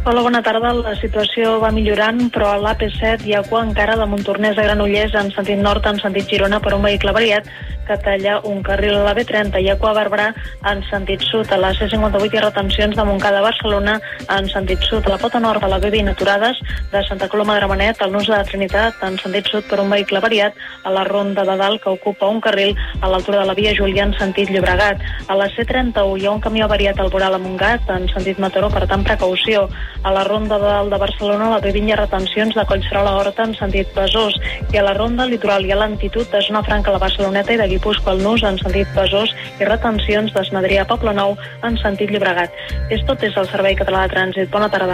Hola, bona tarda. La situació va millorant, però a l'AP7 hi ha cua encara de Montornès a Granollers en sentit nord, en sentit Girona, per un vehicle variat que talla un carril a la B30. Hi ha cua a Barberà en sentit sud. A la C58 hi ha retencions de Montcada a Barcelona en sentit sud. A la pota nord de la B20 aturades de Santa Coloma de Gramenet al nus de la Trinitat en sentit sud per un vehicle variat a la ronda de dalt que ocupa un carril a l'altura de la via Julià en sentit Llobregat. A la C31 hi ha un camió variat al Boral a Montgat en sentit Mataró, per tant precaució. A la ronda de dalt de Barcelona, a la B20 hi ha retencions de Collserola a Horta en sentit Besòs, i a la ronda litoral hi ha lentitud de Zona Franca a la Barceloneta i de Guipúscoa al nus en sentit Besòs i retencions d'Esnadria a Poblenou en sentit Llobregat. És tot des del Servei Català de Trànsit. Bona tarda.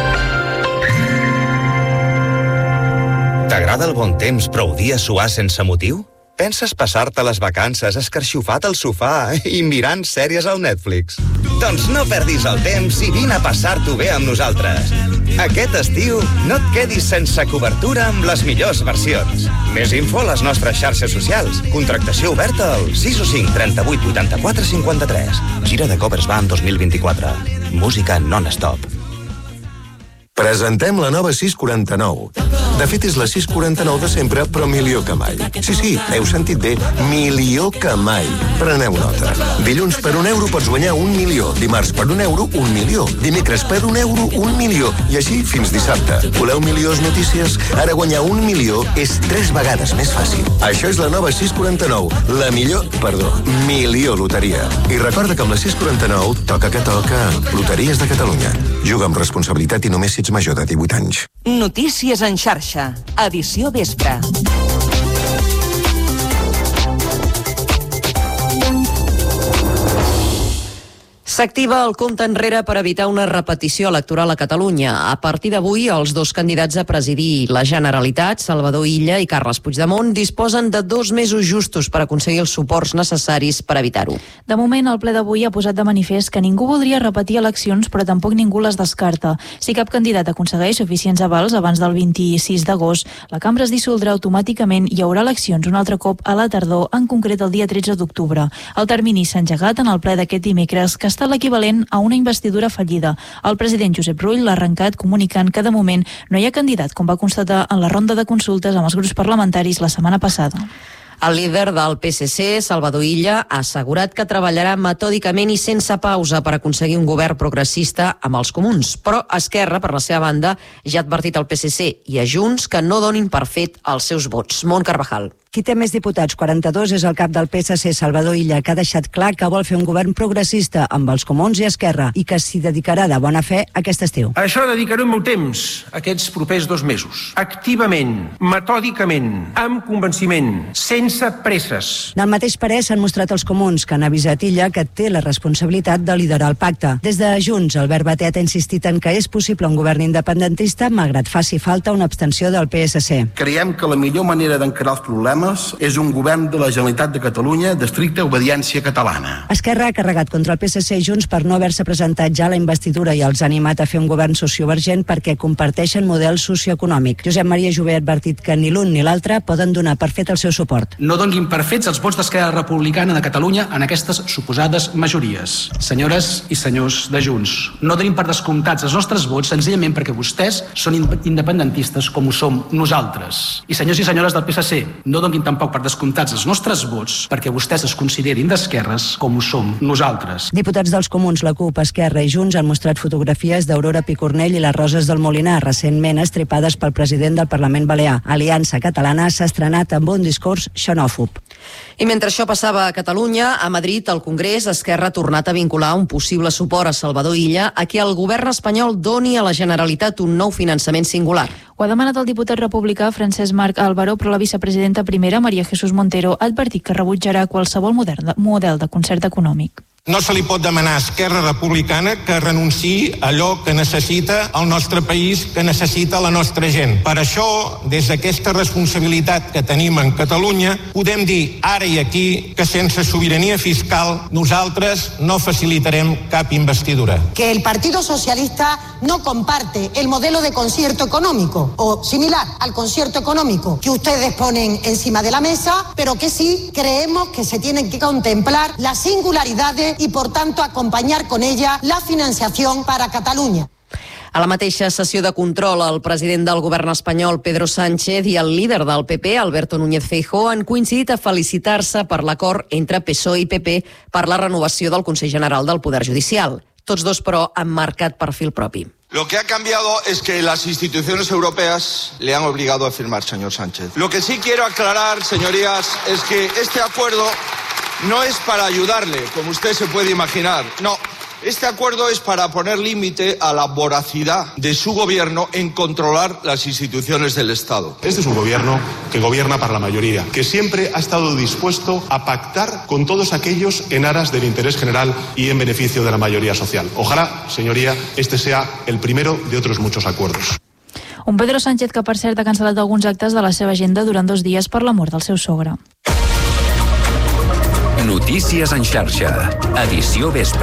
T'agrada el bon temps però odies suar sense motiu? Penses passar-te les vacances escarxofat al sofà i mirant sèries al Netflix? Doncs no perdis el temps i vine a passar-t'ho bé amb nosaltres. Aquest estiu no et quedis sense cobertura amb les millors versions. Més info a les nostres xarxes socials. Contractació oberta al 615 38 84 53. Gira de covers va en 2024. Música non-stop. Presentem la nova 649. De fet, és la 649 de sempre, però millor que mai. Sí, heu sentit bé, millor que mai. Preneu nota. Dilluns per €1 pots guanyar 1 milió. Dimarts per €1, 1 milió. Dimecres per €1, 1 milió. I així fins dissabte. Voleu millors notícies? Ara guanyar 1 milió és 3 vegades més fàcil. Això és la nova 649. La millor loteria. I recorda que amb la 649 toca que toca. Loteries de Catalunya. Juga amb responsabilitat i només si ets major de 18 anys. Notícies en xarxa. Edició vespre. S'activa el compte enrere per evitar una repetició electoral a Catalunya. A partir d'avui, els dos candidats a presidir la Generalitat, Salvador Illa i Carles Puigdemont, disposen de 2 mesos justos per aconseguir els suports necessaris per evitar-ho. De moment, el ple d'avui ha posat de manifest que ningú voldria repetir eleccions, però tampoc ningú les descarta. Si cap candidat aconsegueix suficients avals abans del 26 d'agost, la cambra es dissoldrà automàticament i hi haurà eleccions un altre cop a la tardor, en concret el dia 13 d'octubre. El termini s'ha engegat en el ple d'aquest dimecres, que està l'equivalent a una investidura fallida. El president Josep Rull l'ha arrencat comunicant que de moment no hi ha candidat, com va constatar en la ronda de consultes amb els grups parlamentaris la setmana passada. El líder del PSC, Salvador Illa, ha assegurat que treballarà metòdicament i sense pausa per aconseguir un govern progressista amb els comuns. Però Esquerra, per la seva banda, ja ha advertit al PSC i a Junts que no donin per fet els seus vots. Mont Carvajal. Qui té més diputats, 42, és el cap del PSC, Salvador Illa, que ha deixat clar que vol fer un govern progressista amb els comuns i Esquerra i que s'hi dedicarà de bona fe aquest estiu. A això dedicaré el meu temps, aquests propers 2 mesos. Activament, metòdicament, amb convenciment, sense presses. En el mateix parer s'han mostrat els comuns, que han avisat Illa que té la responsabilitat de liderar el pacte. Des de Junts, Albert Batet ha insistit en que és possible un govern independentista, malgrat faci falta una abstenció del PSC. Creiem que la millor manera d'encarar els problemes és un govern de la Generalitat de Catalunya d'estricta obediència catalana. Esquerra ha carregat contra el PSC i Junts per no haver-se presentat ja a la investidura i els ha animat a fer un govern sociovergent perquè comparteixen model socioeconòmic. Josep Maria Jové ha advertit que ni l'un ni l'altre poden donar per fet el seu suport. No donin per fets els vots d'Esquerra Republicana de Catalunya en aquestes suposades majories. Senyores i senyors de Junts, no donin per descomptats els nostres vots senzillament perquè vostès són independentistes com ho som nosaltres. I senyors i senyores del PSC, no donin tampoc per descomptats els nostres vots perquè vostès es considerin d'esquerres com ho som nosaltres. Diputats dels comuns, la CUP, Esquerra i Junts han mostrat fotografies d'Aurora Picornell i les Roses del Molinar, recentment estripades pel president del Parlament Balear. Aliança Catalana s'ha estrenat amb un discurs xenòfob. I mentre això passava a Catalunya, a Madrid, al Congrés, Esquerra ha tornat a vincular un possible suport a Salvador Illa a que el govern espanyol doni a la Generalitat un nou finançament singular. Ho ha demanat el diputat republicà Francesc Marc Álvaro, però la vicepresidenta primera, María Jesús Montero, ha advertit que rebutjarà qualsevol model de concert econòmic. No se li pot demanar a Esquerra Republicana que renunciï a allò que necessita el nostre país, que necessita la nostra gent. Per això, des d'aquesta responsabilitat que tenim en Catalunya, podem dir ara i aquí que sense sobirania fiscal nosaltres no facilitarem cap investidura. Que el Partido Socialista no comparte el modelo de concierto económico o similar al concierto económico que ustedes ponen encima de la mesa, pero que sí creemos que se tienen que contemplar las singularidades y por tanto acompañar con ella la financiación para Cataluña. A la mateixa sessió de control, el president del govern espanyol, Pedro Sánchez, i el líder del PP, Alberto Núñez Feijóo, han coincidit a felicitar-se per l'acord entre PSOE i PP per la renovació del Consell General del Poder Judicial. Tots dos, però, han marcat perfil propi. Lo que ha cambiado es que las instituciones europeas le han obligado a firmar, señor Sánchez. Lo que sí quiero aclarar, señorías, es que este acuerdo no es para ayudarle, como usted se puede imaginar. No, este acuerdo es para poner límite a la voracidad de su gobierno en controlar las instituciones del Estado. Este es un gobierno que gobierna para la mayoría, que siempre ha estado dispuesto a pactar con todos aquellos en aras del interés general y en beneficio de la mayoría social. Ojalá, señoría, este sea el primero de otros muchos acuerdos. Un Pedro Sánchez que, per cert, ha cancel·lat alguns actes de la seva agenda durant 2 dies per la mort del seu sogre. Notícies en xarxa. Edició vespre.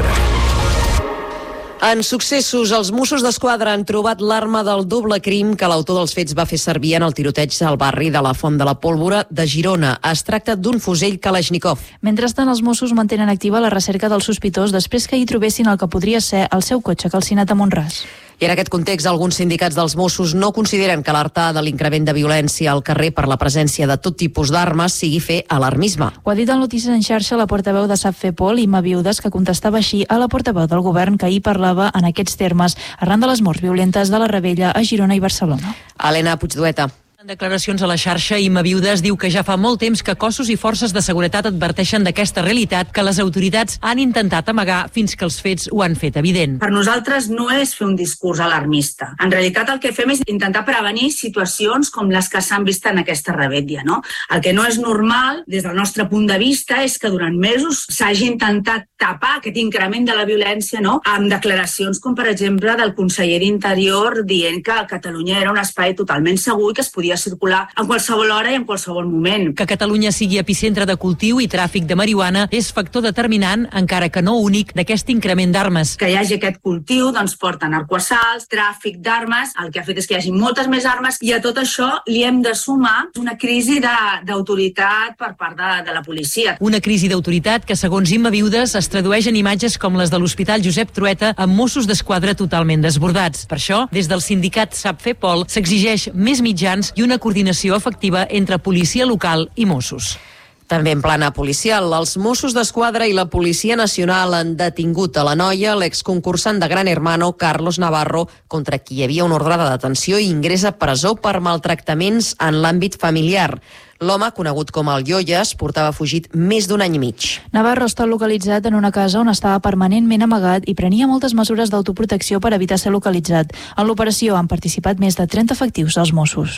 En successos, els Mossos d'Esquadra han trobat l'arma del doble crim que l'autor dels fets va fer servir en el tiroteig al barri de la Font de la Pólvora de Girona. Es tracta d'un fusell Kalashnikov. Mentrestant, els Mossos mantenen activa la recerca del sospitós després que hi trobessin el que podria ser el seu cotxe calcinat a Mont-ras. I en aquest context, alguns sindicats dels Mossos no consideren que alertar de l'increment de violència al carrer per la presència de tot tipus d'armes sigui fer alarmisme. Ho ha dit en Notícies en xarxa la portaveu de SAPFEPOL, Imma Viudes, que contestava així a la portaveu del govern que ahir parlava en aquests termes arran de les morts violentes de la Rebella a Girona i Barcelona. Helena Puigdueta. En declaracions a la xarxa, Imma Viudes diu que ja fa molt temps que cossos i forces de seguretat adverteixen d'aquesta realitat que les autoritats han intentat amagar fins que els fets ho han fet evident. Per nosaltres no és fer un discurs alarmista. En realitat el que fem és intentar prevenir situacions com les que s'han vist en aquesta rebetlla. No? El que no és normal, des del nostre punt de vista, és que durant mesos s'hagi intentat tapar aquest increment de la violència, no? Amb declaracions com, per exemple, del conseller d'Interior dient que Catalunya era un espai totalment segur i que es podia circular en qualsevol hora i en qualsevol moment. Que Catalunya sigui epicentre de cultiu i tràfic de marihuana és factor determinant, encara que no únic, d'aquest increment d'armes. Que hi hagi aquest cultiu doncs porta narcoassalts, tràfic d'armes, el que ha fet és que hi hagi moltes més armes i a tot això li hem de sumar una crisi d'autoritat per part de la policia. Una crisi d'autoritat que, segons Imma Viudes, es tradueix en imatges com les de l'Hospital Josep Trueta amb Mossos d'Esquadra totalment desbordats. Per això, des del sindicat SAPFEPOL s'exigeix més mitjans i una coordinació efectiva entre policia local i Mossos. També en plana policial, els Mossos d'Esquadra i la Policia Nacional han detingut a la noia l'exconcursant de Gran Hermano, Carlos Navarro, contra qui hi havia un ordre de detenció i ingrés a presó per maltractaments en l'àmbit familiar. L'home, conegut com el Yoyas, portava fugit més d'un any i mig. Navarro està localitzat en una casa on estava permanentment amagat i prenia moltes mesures d'autoprotecció per evitar ser localitzat. En l'operació han participat més de 30 efectius dels Mossos.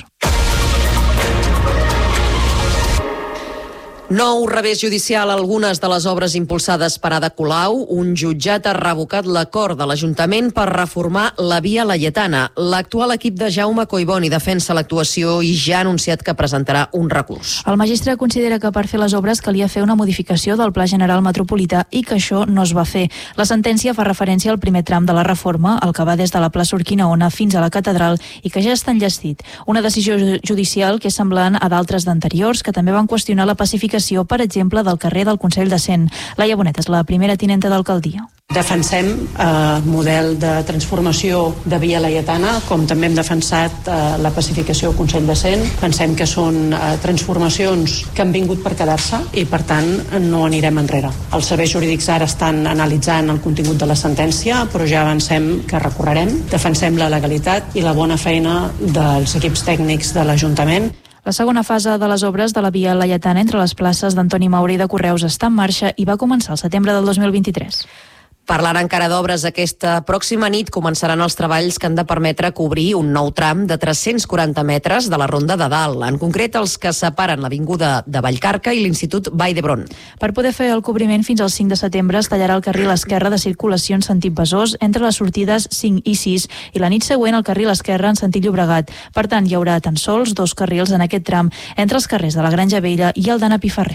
Nou revés judicial a algunes de les obres impulsades per Ada Colau. Un jutjat ha revocat l'acord de l'Ajuntament per reformar la via Laietana. L'actual equip de Jaume Collboni defensa l'actuació i ja ha anunciat que presentarà un recurs. El magistrat considera que per fer les obres calia fer una modificació del Pla General Metropolità i que això no es va fer. La sentència fa referència al primer tram de la reforma, el que va des de la plaça Urquinaona fins a la catedral i que ja està enllestit. Una decisió judicial que és semblant a d'altres d'anteriors que també van qüestionar la pacificació, per exemple, del carrer del Consell de Cent. Laia Bonet és la primera tinenta d'alcaldia. Defensem model de transformació de via Laietana, com també hem defensat la pacificació del Consell de Cent. Pensem que són transformacions que han vingut per quedar-se i, per tant, no anirem enrere. Els serveis jurídics ara estan analitzant el contingut de la sentència, però ja avancem que recorrerem. Defensem la legalitat i la bona feina dels equips tècnics de l'Ajuntament. La segona fase de les obres de la via Laietana entre les places d'Antoni Maura i de Correus està en marxa i va començar el setembre del 2023. Parlant encara d'obres, aquesta pròxima nit començaran els treballs que han de permetre cobrir un nou tram de 340 metres de la Ronda de Dalt, en concret els que separen l'Avinguda de Vallcarca i l'Institut Vall d'Hebron. Per poder fer el cobriment fins al 5 de setembre es tallarà el carril esquerre de circulació en sentit Besòs entre les sortides 5 i 6 i la nit següent el carril esquerre en sentit Llobregat. Per tant, hi haurà tan sols 2 carrils en aquest tram entre els carrers de la Granja Vella i el d'Anna Piferrer.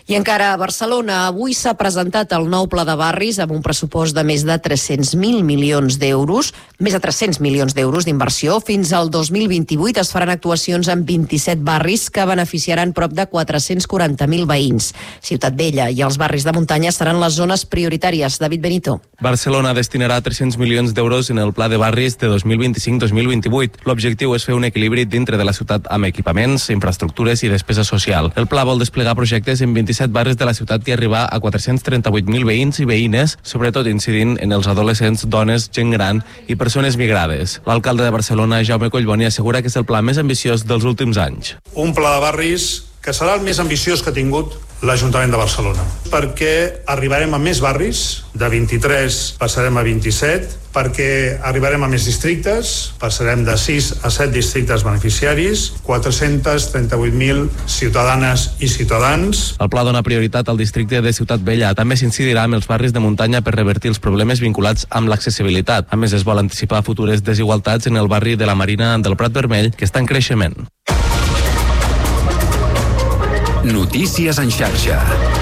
I encara a Barcelona, avui s'ha presentat el nou pla de barris amb un pressupost de més de 300.000 milions d'euros, més de 300 milions d'euros d'inversió. Fins al 2028 es faran actuacions en 27 barris que beneficiaran prop de 440.000 veïns. Ciutat Vella i els barris de muntanya seran les zones prioritàries. David Benito. Barcelona destinarà 300 milions d'euros en el pla de barris de 2025-2028. L'objectiu és fer un equilibri dintre de la ciutat amb equipaments, infraestructures i despesa social. El pla vol desplegar projectes en 27 barris de la ciutat i arribar a 438.000 veïns i veïnes, sobretot incidint en els adolescents, dones, gent gran i persones migrades. L'alcalde de Barcelona, Jaume Collboni, assegura que és el pla més ambiciós dels últims anys. Un pla de barris que serà el més ambiciós que ha tingut l'Ajuntament de Barcelona, perquè arribarem a més barris, de 23 passarem a 27, perquè arribarem a més districtes, passarem de 6 a 7 districtes beneficiaris, 438.000 ciutadanes i ciutadans. El pla dona prioritat al districte de Ciutat Vella. També s'incidirà amb els barris de muntanya per revertir els problemes vinculats amb l'accessibilitat. A més, es vol anticipar futures desigualtats en el barri de la Marina del Prat Vermell, que està en creixement. Notícies en xarxa.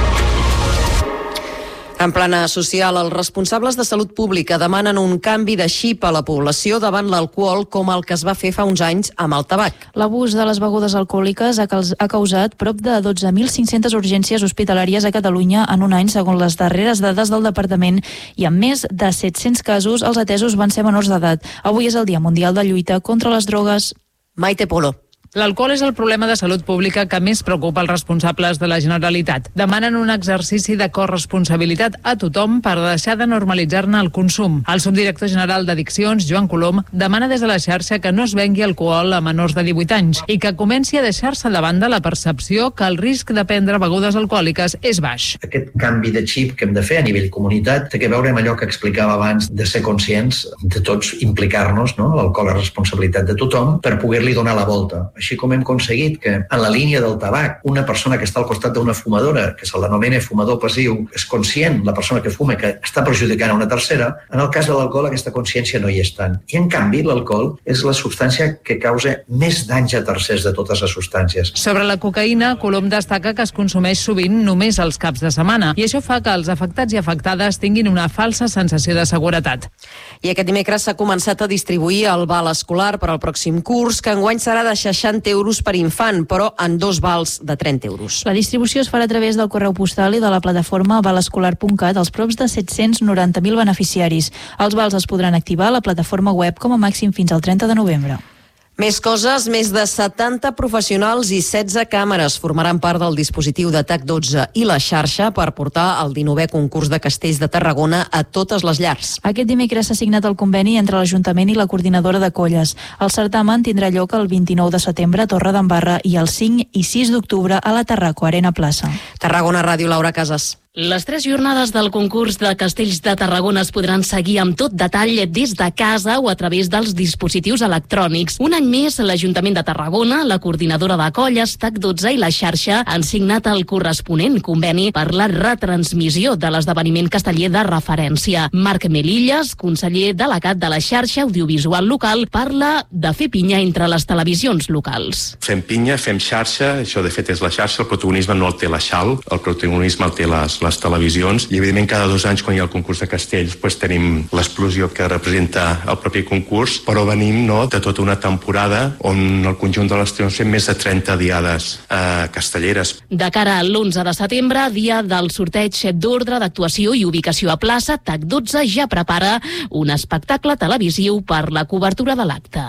En plana social, els responsables de salut pública demanen un canvi de xip a la població davant l'alcohol com el que es va fer fa uns anys amb el tabac. L'abús de les begudes alcohòliques ha causat prop de 12.500 urgències hospitalàries a Catalunya en un any, segons les darreres dades del departament, i amb més de 700 casos els atesos van ser menors d'edat. Avui és el Dia Mundial de Lluita contra les Drogues. Maite Polo. L'alcohol és el problema de salut pública que més preocupa els responsables de la Generalitat. Demanen un exercici de corresponsabilitat a tothom per deixar de normalitzar-ne el consum. El subdirector general d'Addiccions, Joan Colom, demana des de la xarxa que no es vengui alcohol a menors de 18 anys i que comenci a deixar-se de banda la percepció que el risc de prendre begudes alcohòliques és baix. Aquest canvi de xip que hem de fer a nivell comunitat té que veure amb allò que explicava abans de ser conscients de tots implicar-nos, no? L'alcohol és responsabilitat de tothom per poder-li donar la volta. Així com hem aconseguit que en la línia del tabac una persona que està al costat d'una fumadora, que se l'anomena fumador passiu, és conscient, la persona que fuma, que està perjudicant a una tercera. En el cas de l'alcohol aquesta consciència no hi és tant. I en canvi l'alcohol és la substància que causa més danys a tercers de totes les substàncies. Sobre la cocaïna, Colom destaca que es consumeix sovint només els caps de setmana i això fa que els afectats i afectades tinguin una falsa sensació de seguretat. I aquest dimecres s'ha començat a distribuir el val escolar per al pròxim curs, que enguany serà de 60 euros per infant, però en 2 vals de 30 euros. La distribució es farà a través del correu postal i de la plataforma valescolar.cat als props de 790.000 beneficiaris. Els vals es podran activar a la plataforma web com a màxim fins al 30 de novembre. Més coses, més de 70 professionals i 16 càmeres formaran part del dispositiu de TAC12 i la xarxa per portar el 19è concurs de castells de Tarragona a totes les llars. Aquest dimecres s'ha signat el conveni entre l'Ajuntament i la coordinadora de colles. El certamen tindrà lloc el 29 de setembre a Torredembarra i el 5 i 6 d'octubre a la Tarraco Arena Plaça. Tarragona Ràdio, Laura Casas. Les 3 jornades del concurs de castells de Tarragona es podran seguir amb tot detall des de casa o a través dels dispositius electrònics. Un any més, l'Ajuntament de Tarragona, la coordinadora de colles, TAC12 i la xarxa han signat el corresponent conveni per la retransmissió de l'esdeveniment casteller de referència. Marc Melillas, conseller delegat de la xarxa audiovisual local, parla de fer pinya entre les televisions locals. Fem pinya, fem xarxa, això de fet és la xarxa, el protagonisme no el té la XAL, el protagonisme el té les televisions, i evidentment cada 2 anys quan hi ha el concurs de castells tenim l'explosió que representa el propi concurs, però venim de tota una temporada on el conjunt de les tribus fem més de 30 diades castelleres. De cara a l'11 de setembre, dia del sorteig d'ordre d'actuació i ubicació a plaça, TAC12 ja prepara un espectacle televisiu per la cobertura de l'acte.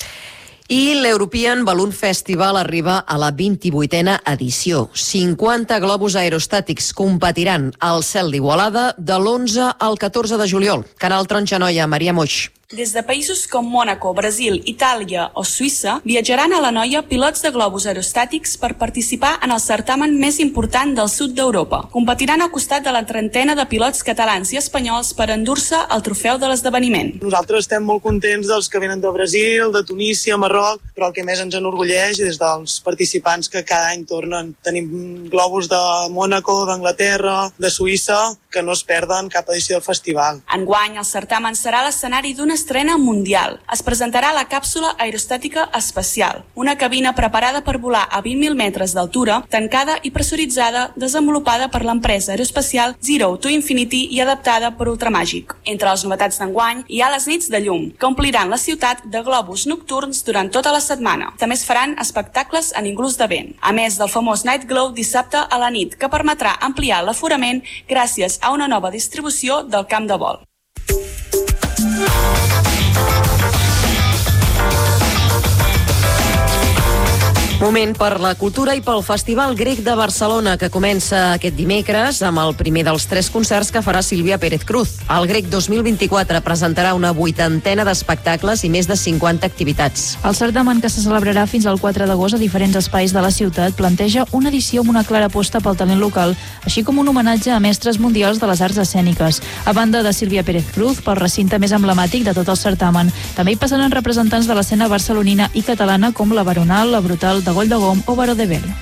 I l'European Balloon Festival arriba a la 28a edició. 50 globus aerostàtics competiran al cel d'Igualada de l'11 al 14 de juliol. Canal Taronja Noia, Maria Moix. Des de països com Mònaco, Brasil, Itàlia o Suïssa, viatjaran a l'Anoia pilots de globus aerostàtics per participar en el certamen més important del sud d'Europa. Competiran al costat de la trentena de pilots catalans i espanyols per endur-se el trofeu de l'esdeveniment. Nosaltres estem molt contents dels que venen de Brasil, de Tunísia, Marroc, però el que més ens enorgulleix és dels participants que cada any tornen. Tenim globus de Mònaco, d'Anglaterra, de Suïssa, que no es perden cap edició del festival. Enguany, el certamen serà l'escenari d'una una estrena mundial. Es presentarà la càpsula aerostàtica espacial, una cabina preparada per volar a 20.000 metres d'altura, tancada i pressuritzada, desenvolupada per l'empresa aeroespacial Zero to Infinity i adaptada per Ultramàgic. Entre les novetats d'enguany hi ha les nits de llum, que ompliran la ciutat de globus nocturns durant tota la setmana. També es faran espectacles en iglús de vent, a més del famós Night Glow dissabte a la nit, que permetrà ampliar l'aforament gràcies a una nova distribució del camp de vol. Moment per la cultura i pel Festival Grec de Barcelona, que comença aquest dimecres amb el primer dels 3 concerts que farà Sílvia Pérez Cruz. El Grec 2024 presentarà una 80ena d'espectacles i més de 50 activitats. El certamen, que se celebrarà fins al 4 d'agost a diferents espais de la ciutat, planteja una edició amb una clara aposta pel talent local, així com un homenatge a mestres mundials de les arts escèniques. A banda de Sílvia Pérez Cruz, pel recinte més emblemàtic de tot el certamen, també hi passaran representants de l'escena barcelonina i catalana com la Baronal, la Brutal, de Goll de Gom o Baró de Bell.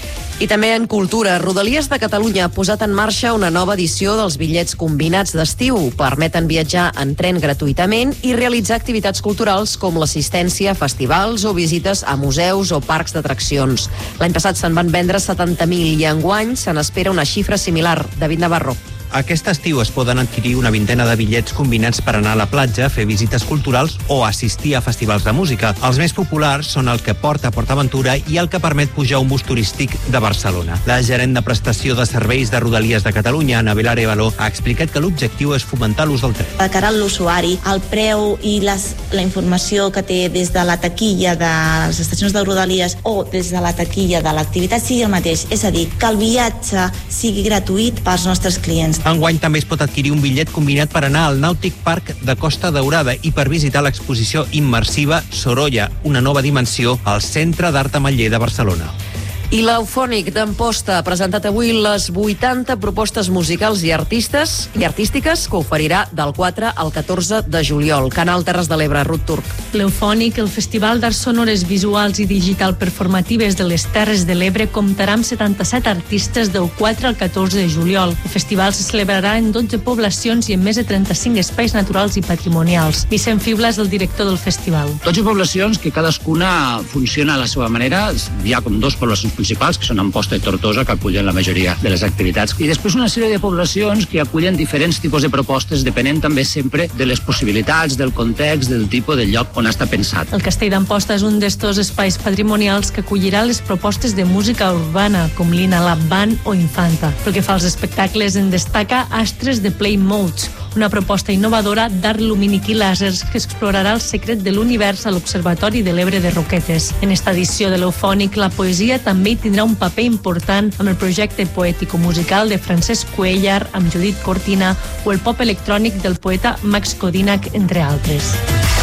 I també en cultura, Rodalies de Catalunya ha posat en marxa una nova edició dels bitllets combinats d'estiu. Permeten viatjar en tren gratuïtament i realitzar activitats culturals com l'assistència a festivals o visites a museus o parcs d'atraccions. L'any passat se'n van vendre 70.000 i enguany se n'espera una xifra similar. David Navarro. Aquest estiu es poden adquirir una vintena de bitllets combinats per anar a la platja, fer visites culturals o assistir a festivals de música. Els més populars són el que porta a PortAventura i el que permet pujar un bus turístic de Barcelona. La gerent de prestació de serveis de Rodalies de Catalunya, Anabel Arevalo, ha explicat que l'objectiu és fomentar l'ús del tren. De cara a l'usuari, el preu i la informació que té des de la taquilla de les estacions de Rodalies o des de la taquilla de l'activitat sigui el mateix, és a dir, que el viatge sigui gratuït pels nostres clients. Enguany també es pot adquirir un bitllet combinat per anar al Nàutic Park de Costa Daurada i per visitar l'exposició immersiva Sorolla, una nova dimensió al Centre d'Art Ametller de Barcelona. I l'Eufònic d'Amposta ha presentat avui les 80 propostes musicals i artístiques que oferirà del 4 al 14 de juliol. Canal Terres de l'Ebre, Ruth Turc. L'Eufònic, el Festival d'Arts Sonores Visuals i Digital Performatives de les Terres de l'Ebre, comptarà amb 77 artistes del 4 al 14 de juliol. El festival se celebrarà en 12 poblacions i en més de 35 espais naturals i patrimonials. Vicent Fibla és el director del festival. 12 poblacions que cadascuna funciona a la seva manera. Hi ha com 2 poblacions principals, que són Amposta i Tortosa, que acullen la majoria de les activitats. I després una sèrie de poblacions que acullen diferents tipus de propostes, depenent també sempre de les possibilitats, del context, del tipus de lloc on està pensat. El Castell d'Amposta és un d'estos espais patrimonials que acollirà les propostes de música urbana, com l'Ina Lab Band o Infanta. Pel que fa als espectacles, en destaca Astres de Play Modes, una proposta innovadora d'art lumínic i làsers que explorarà el secret de l'univers a l'Observatori de l'Ebre de Roquetes. En esta edició de l'Eufònic, la poesia també hi tindrà un paper important amb el projecte poètico-musical de Francesc Cuellar amb Judit Cortina o el pop electrònic del poeta Max Codinac, entre altres.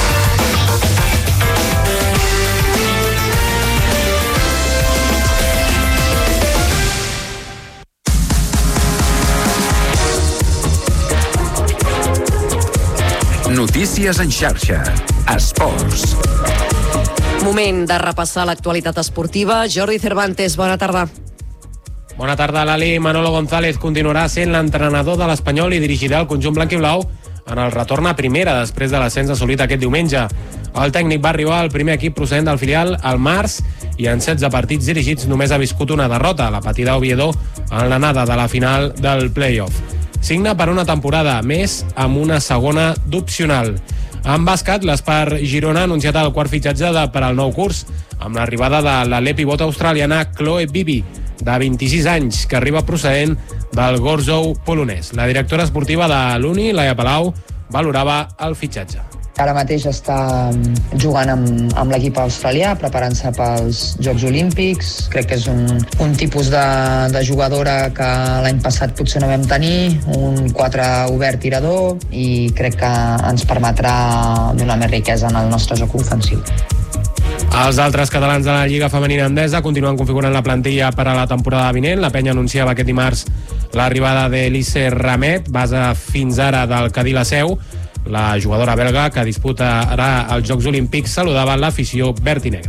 Notícies en xarxa. Esports. Moment de repassar l'actualitat esportiva. Jordi Cervantes, bona tarda. Bona tarda, Lali. Manolo González continuarà sent l'entrenador de l'Espanyol i dirigirà el conjunt blanc i blau en el retorn a primera després de l'ascens assolit aquest diumenge. El tècnic va arribar al primer equip procedent del filial al març i en 16 partits dirigits només ha viscut una derrota, la patida a Oviedo en l'anada de la final del play-off. Signa per una temporada més amb una segona d'opcional. En bàsquet, l'Espar Girona ha anunciat el quart fitxatge per al nou curs, amb l'arribada de l'alè pivot australiana Chloe Bibi, de 26 anys, que arriba procedent del Gorzów polonès. La directora esportiva de l'Uni, Laia Palau, valorava el fitxatge. Ara mateix està jugant amb l'equip australià, preparant-se pels Jocs Olímpics. Crec que és un tipus de jugadora que l'any passat potser no vam tenir, un 4 obert tirador, i crec que ens permetrà donar més riquesa en el nostre joc ofensiu. Els altres catalans de la Lliga Femenina Endesa continuen configurant la plantilla per a la temporada vinent. La penya anunciava aquest dimarts l'arribada d'Elise Ramet, base fins ara del Cadí la Seu. La jugadora belga, que disputarà els Jocs Olímpics, saludava l'afició verd i negra.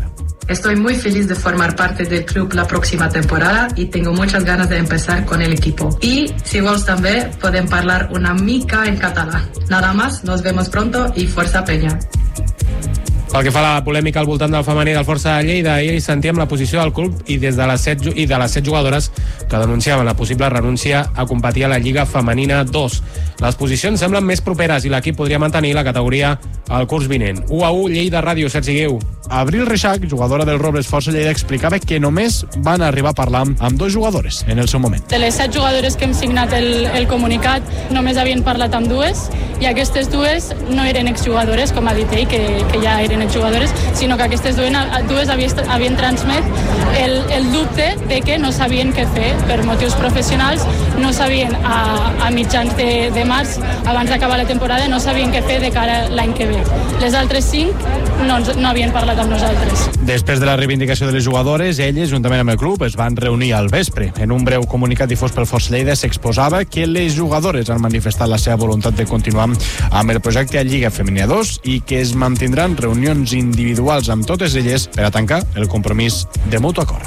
Estoy muy feliz de formar parte del club la próxima temporada y tengo muchas ganas de empezar con el equipo. Y si vols també podem parlar una mica en català. Nada más, nos vemos pronto y Força Penya. Pel que fa a la polèmica al voltant del femení del Força de Lleida, ahir sentíem la posició del club i de les 7 jugadores que denunciaven la possible renúncia a competir a la Lliga Femenina 2. Les posicions semblen més properes i l'equip podria mantenir la categoria al curs vinent. 1-1, Lleida Ràdio, Sergi Guiu. Abril Reixac, jugadora del Robles Força Lleida, explicava que només van arribar a parlar amb 2 jugadores en el seu moment. De les 7 jugadores que hem signat el comunicat, només havien parlat amb 2 i aquestes 2 no eren exjugadores, com ha dit ell, que ja eren exjugadores, sinó que aquestes 2 havien transmet el dubte de que no sabien què fer per motius professionals, no sabien a mitjans de març, abans d'acabar la temporada, no sabien què fer de cara a l'any que ve. Les altres 5 no havien parlat amb nosaltres. Després de la reivindicació de les jugadores, elles, juntament amb el club, es van reunir al vespre. En un breu comunicat difós pel Força Lleida s'exposava que les jugadores han manifestat la seva voluntat de continuar amb el projecte a Lliga Femenina 2 i que es mantindran reunions individuals amb totes elles per a tancar el compromís de mutu acord.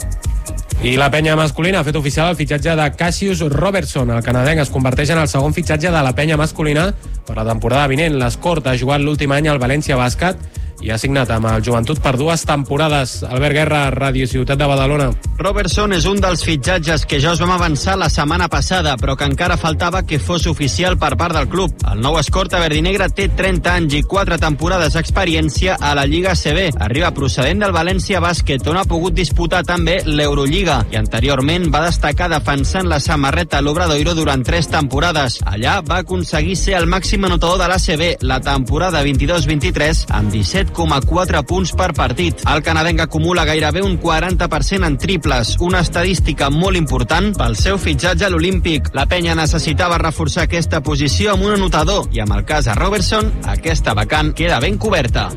I la penya masculina ha fet oficial el fitxatge de Cassius Robertson. El canadenc es converteix en el segon fitxatge de la penya masculina per la temporada vinent. L'Escort ha jugat l'últim any al València Bàsquet i ha signat amb el Joventut per 2 temporades. Albert Guerra, Ràdio Ciutat de Badalona. Robertson és un dels fitxatges que ja us vam avançar la setmana passada, però que encara faltava que fos oficial per part del club. El nou escorta verdinegre té 30 anys i 4 temporades d'experiència a la Lliga ACB. Arriba procedent del València Bàsquet, on ha pogut disputar també l'Eurolliga, i anteriorment va destacar defensant la samarreta a l'Obradoiro durant 3 temporades. Allà va aconseguir ser el màxim anotador de l'ACB la temporada 22-23 amb 17,4 punts per partit. El canadenc acumula gairebé un 40% en triples, una estadística molt important pel seu fitxatge a l'Olímpic. La penya necessitava reforçar aquesta posició amb un anotador i amb el cas de Robertson, aquesta vacant queda ben coberta.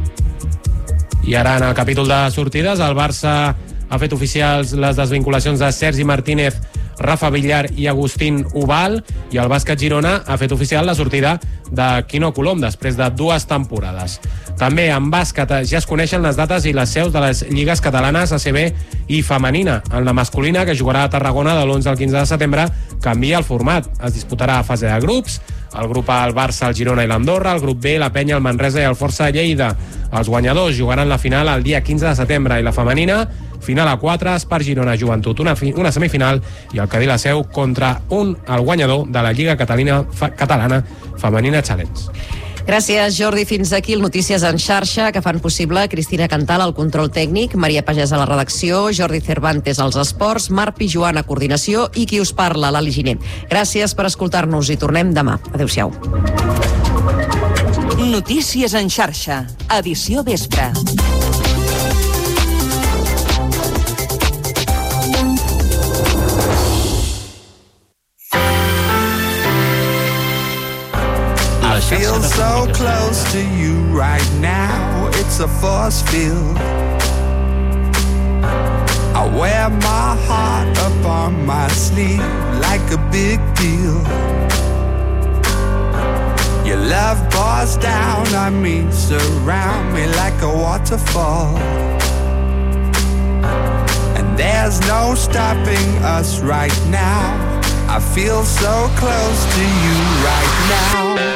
I ara en el capítol de sortides, el Barça ha fet oficials les desvinculacions de Sergi Martínez, Rafa Villar i Agustín Ubal, i el Bàsquet Girona ha fet oficial la sortida de Quino Colom després de 2 temporades. També en bàsquet ja es coneixen les dates i les seus de les lligues catalanes ACB i femenina. En la masculina, que jugarà a Tarragona de l'11 al 15 de setembre, canvia el format. Es disputarà a fase de grups, el grup A el Barça, el Girona i l'Andorra, el grup B la Penya, el Manresa i el Força Lleida. Els guanyadors jugaran la final el dia 15 de setembre i la femenina, final a 4, Espar Girona Joventut, una semifinal, i el Cadí la Seu contra el guanyador de la Lliga Catalana Femenina Challenge. Gràcies, Jordi. Fins aquí el Notícies en xarxa, que fan possible Cristina Cantal al control tècnic, Maria Pagès a la redacció, Jordi Cervantes als esports, Marc Pijuan a coordinació i qui us parla, l'Ali Giner. Gràcies per escoltar-nos i tornem demà. Adéu-siau. Notícies en xarxa, edició vespre. I feel so close to you right now. It's a force field. I wear my heart up on my sleeve like a big deal. Your love pours down on me, surround me like a waterfall. And there's no stopping us right now. I feel so close to you right now.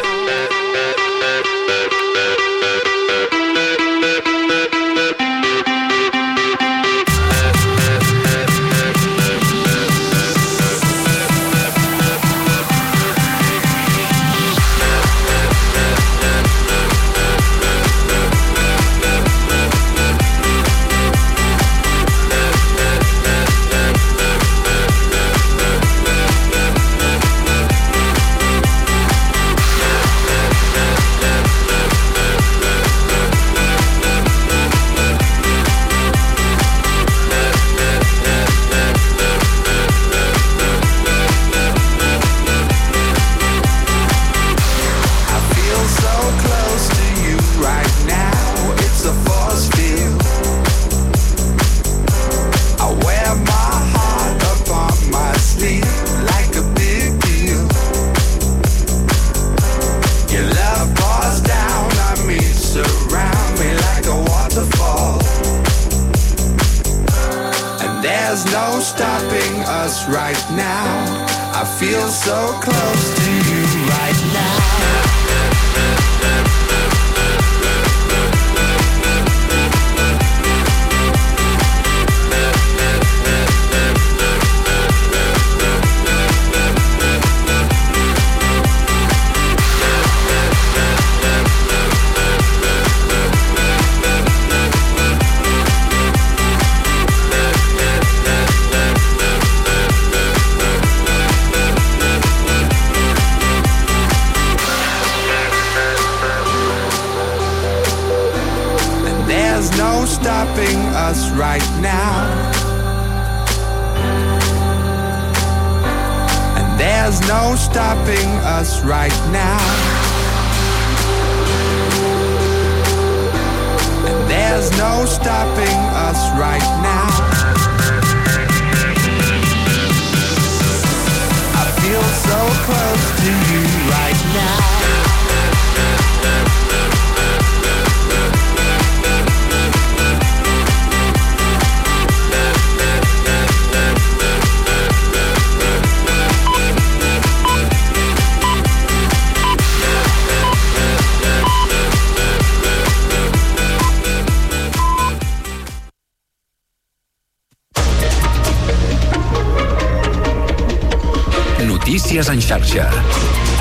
stopping us right now. I feel so close to you right now. Stopping us right now. And there's no stopping us right now. And there's no stopping us right now. I feel so close to you right now. Notícies en xarxa.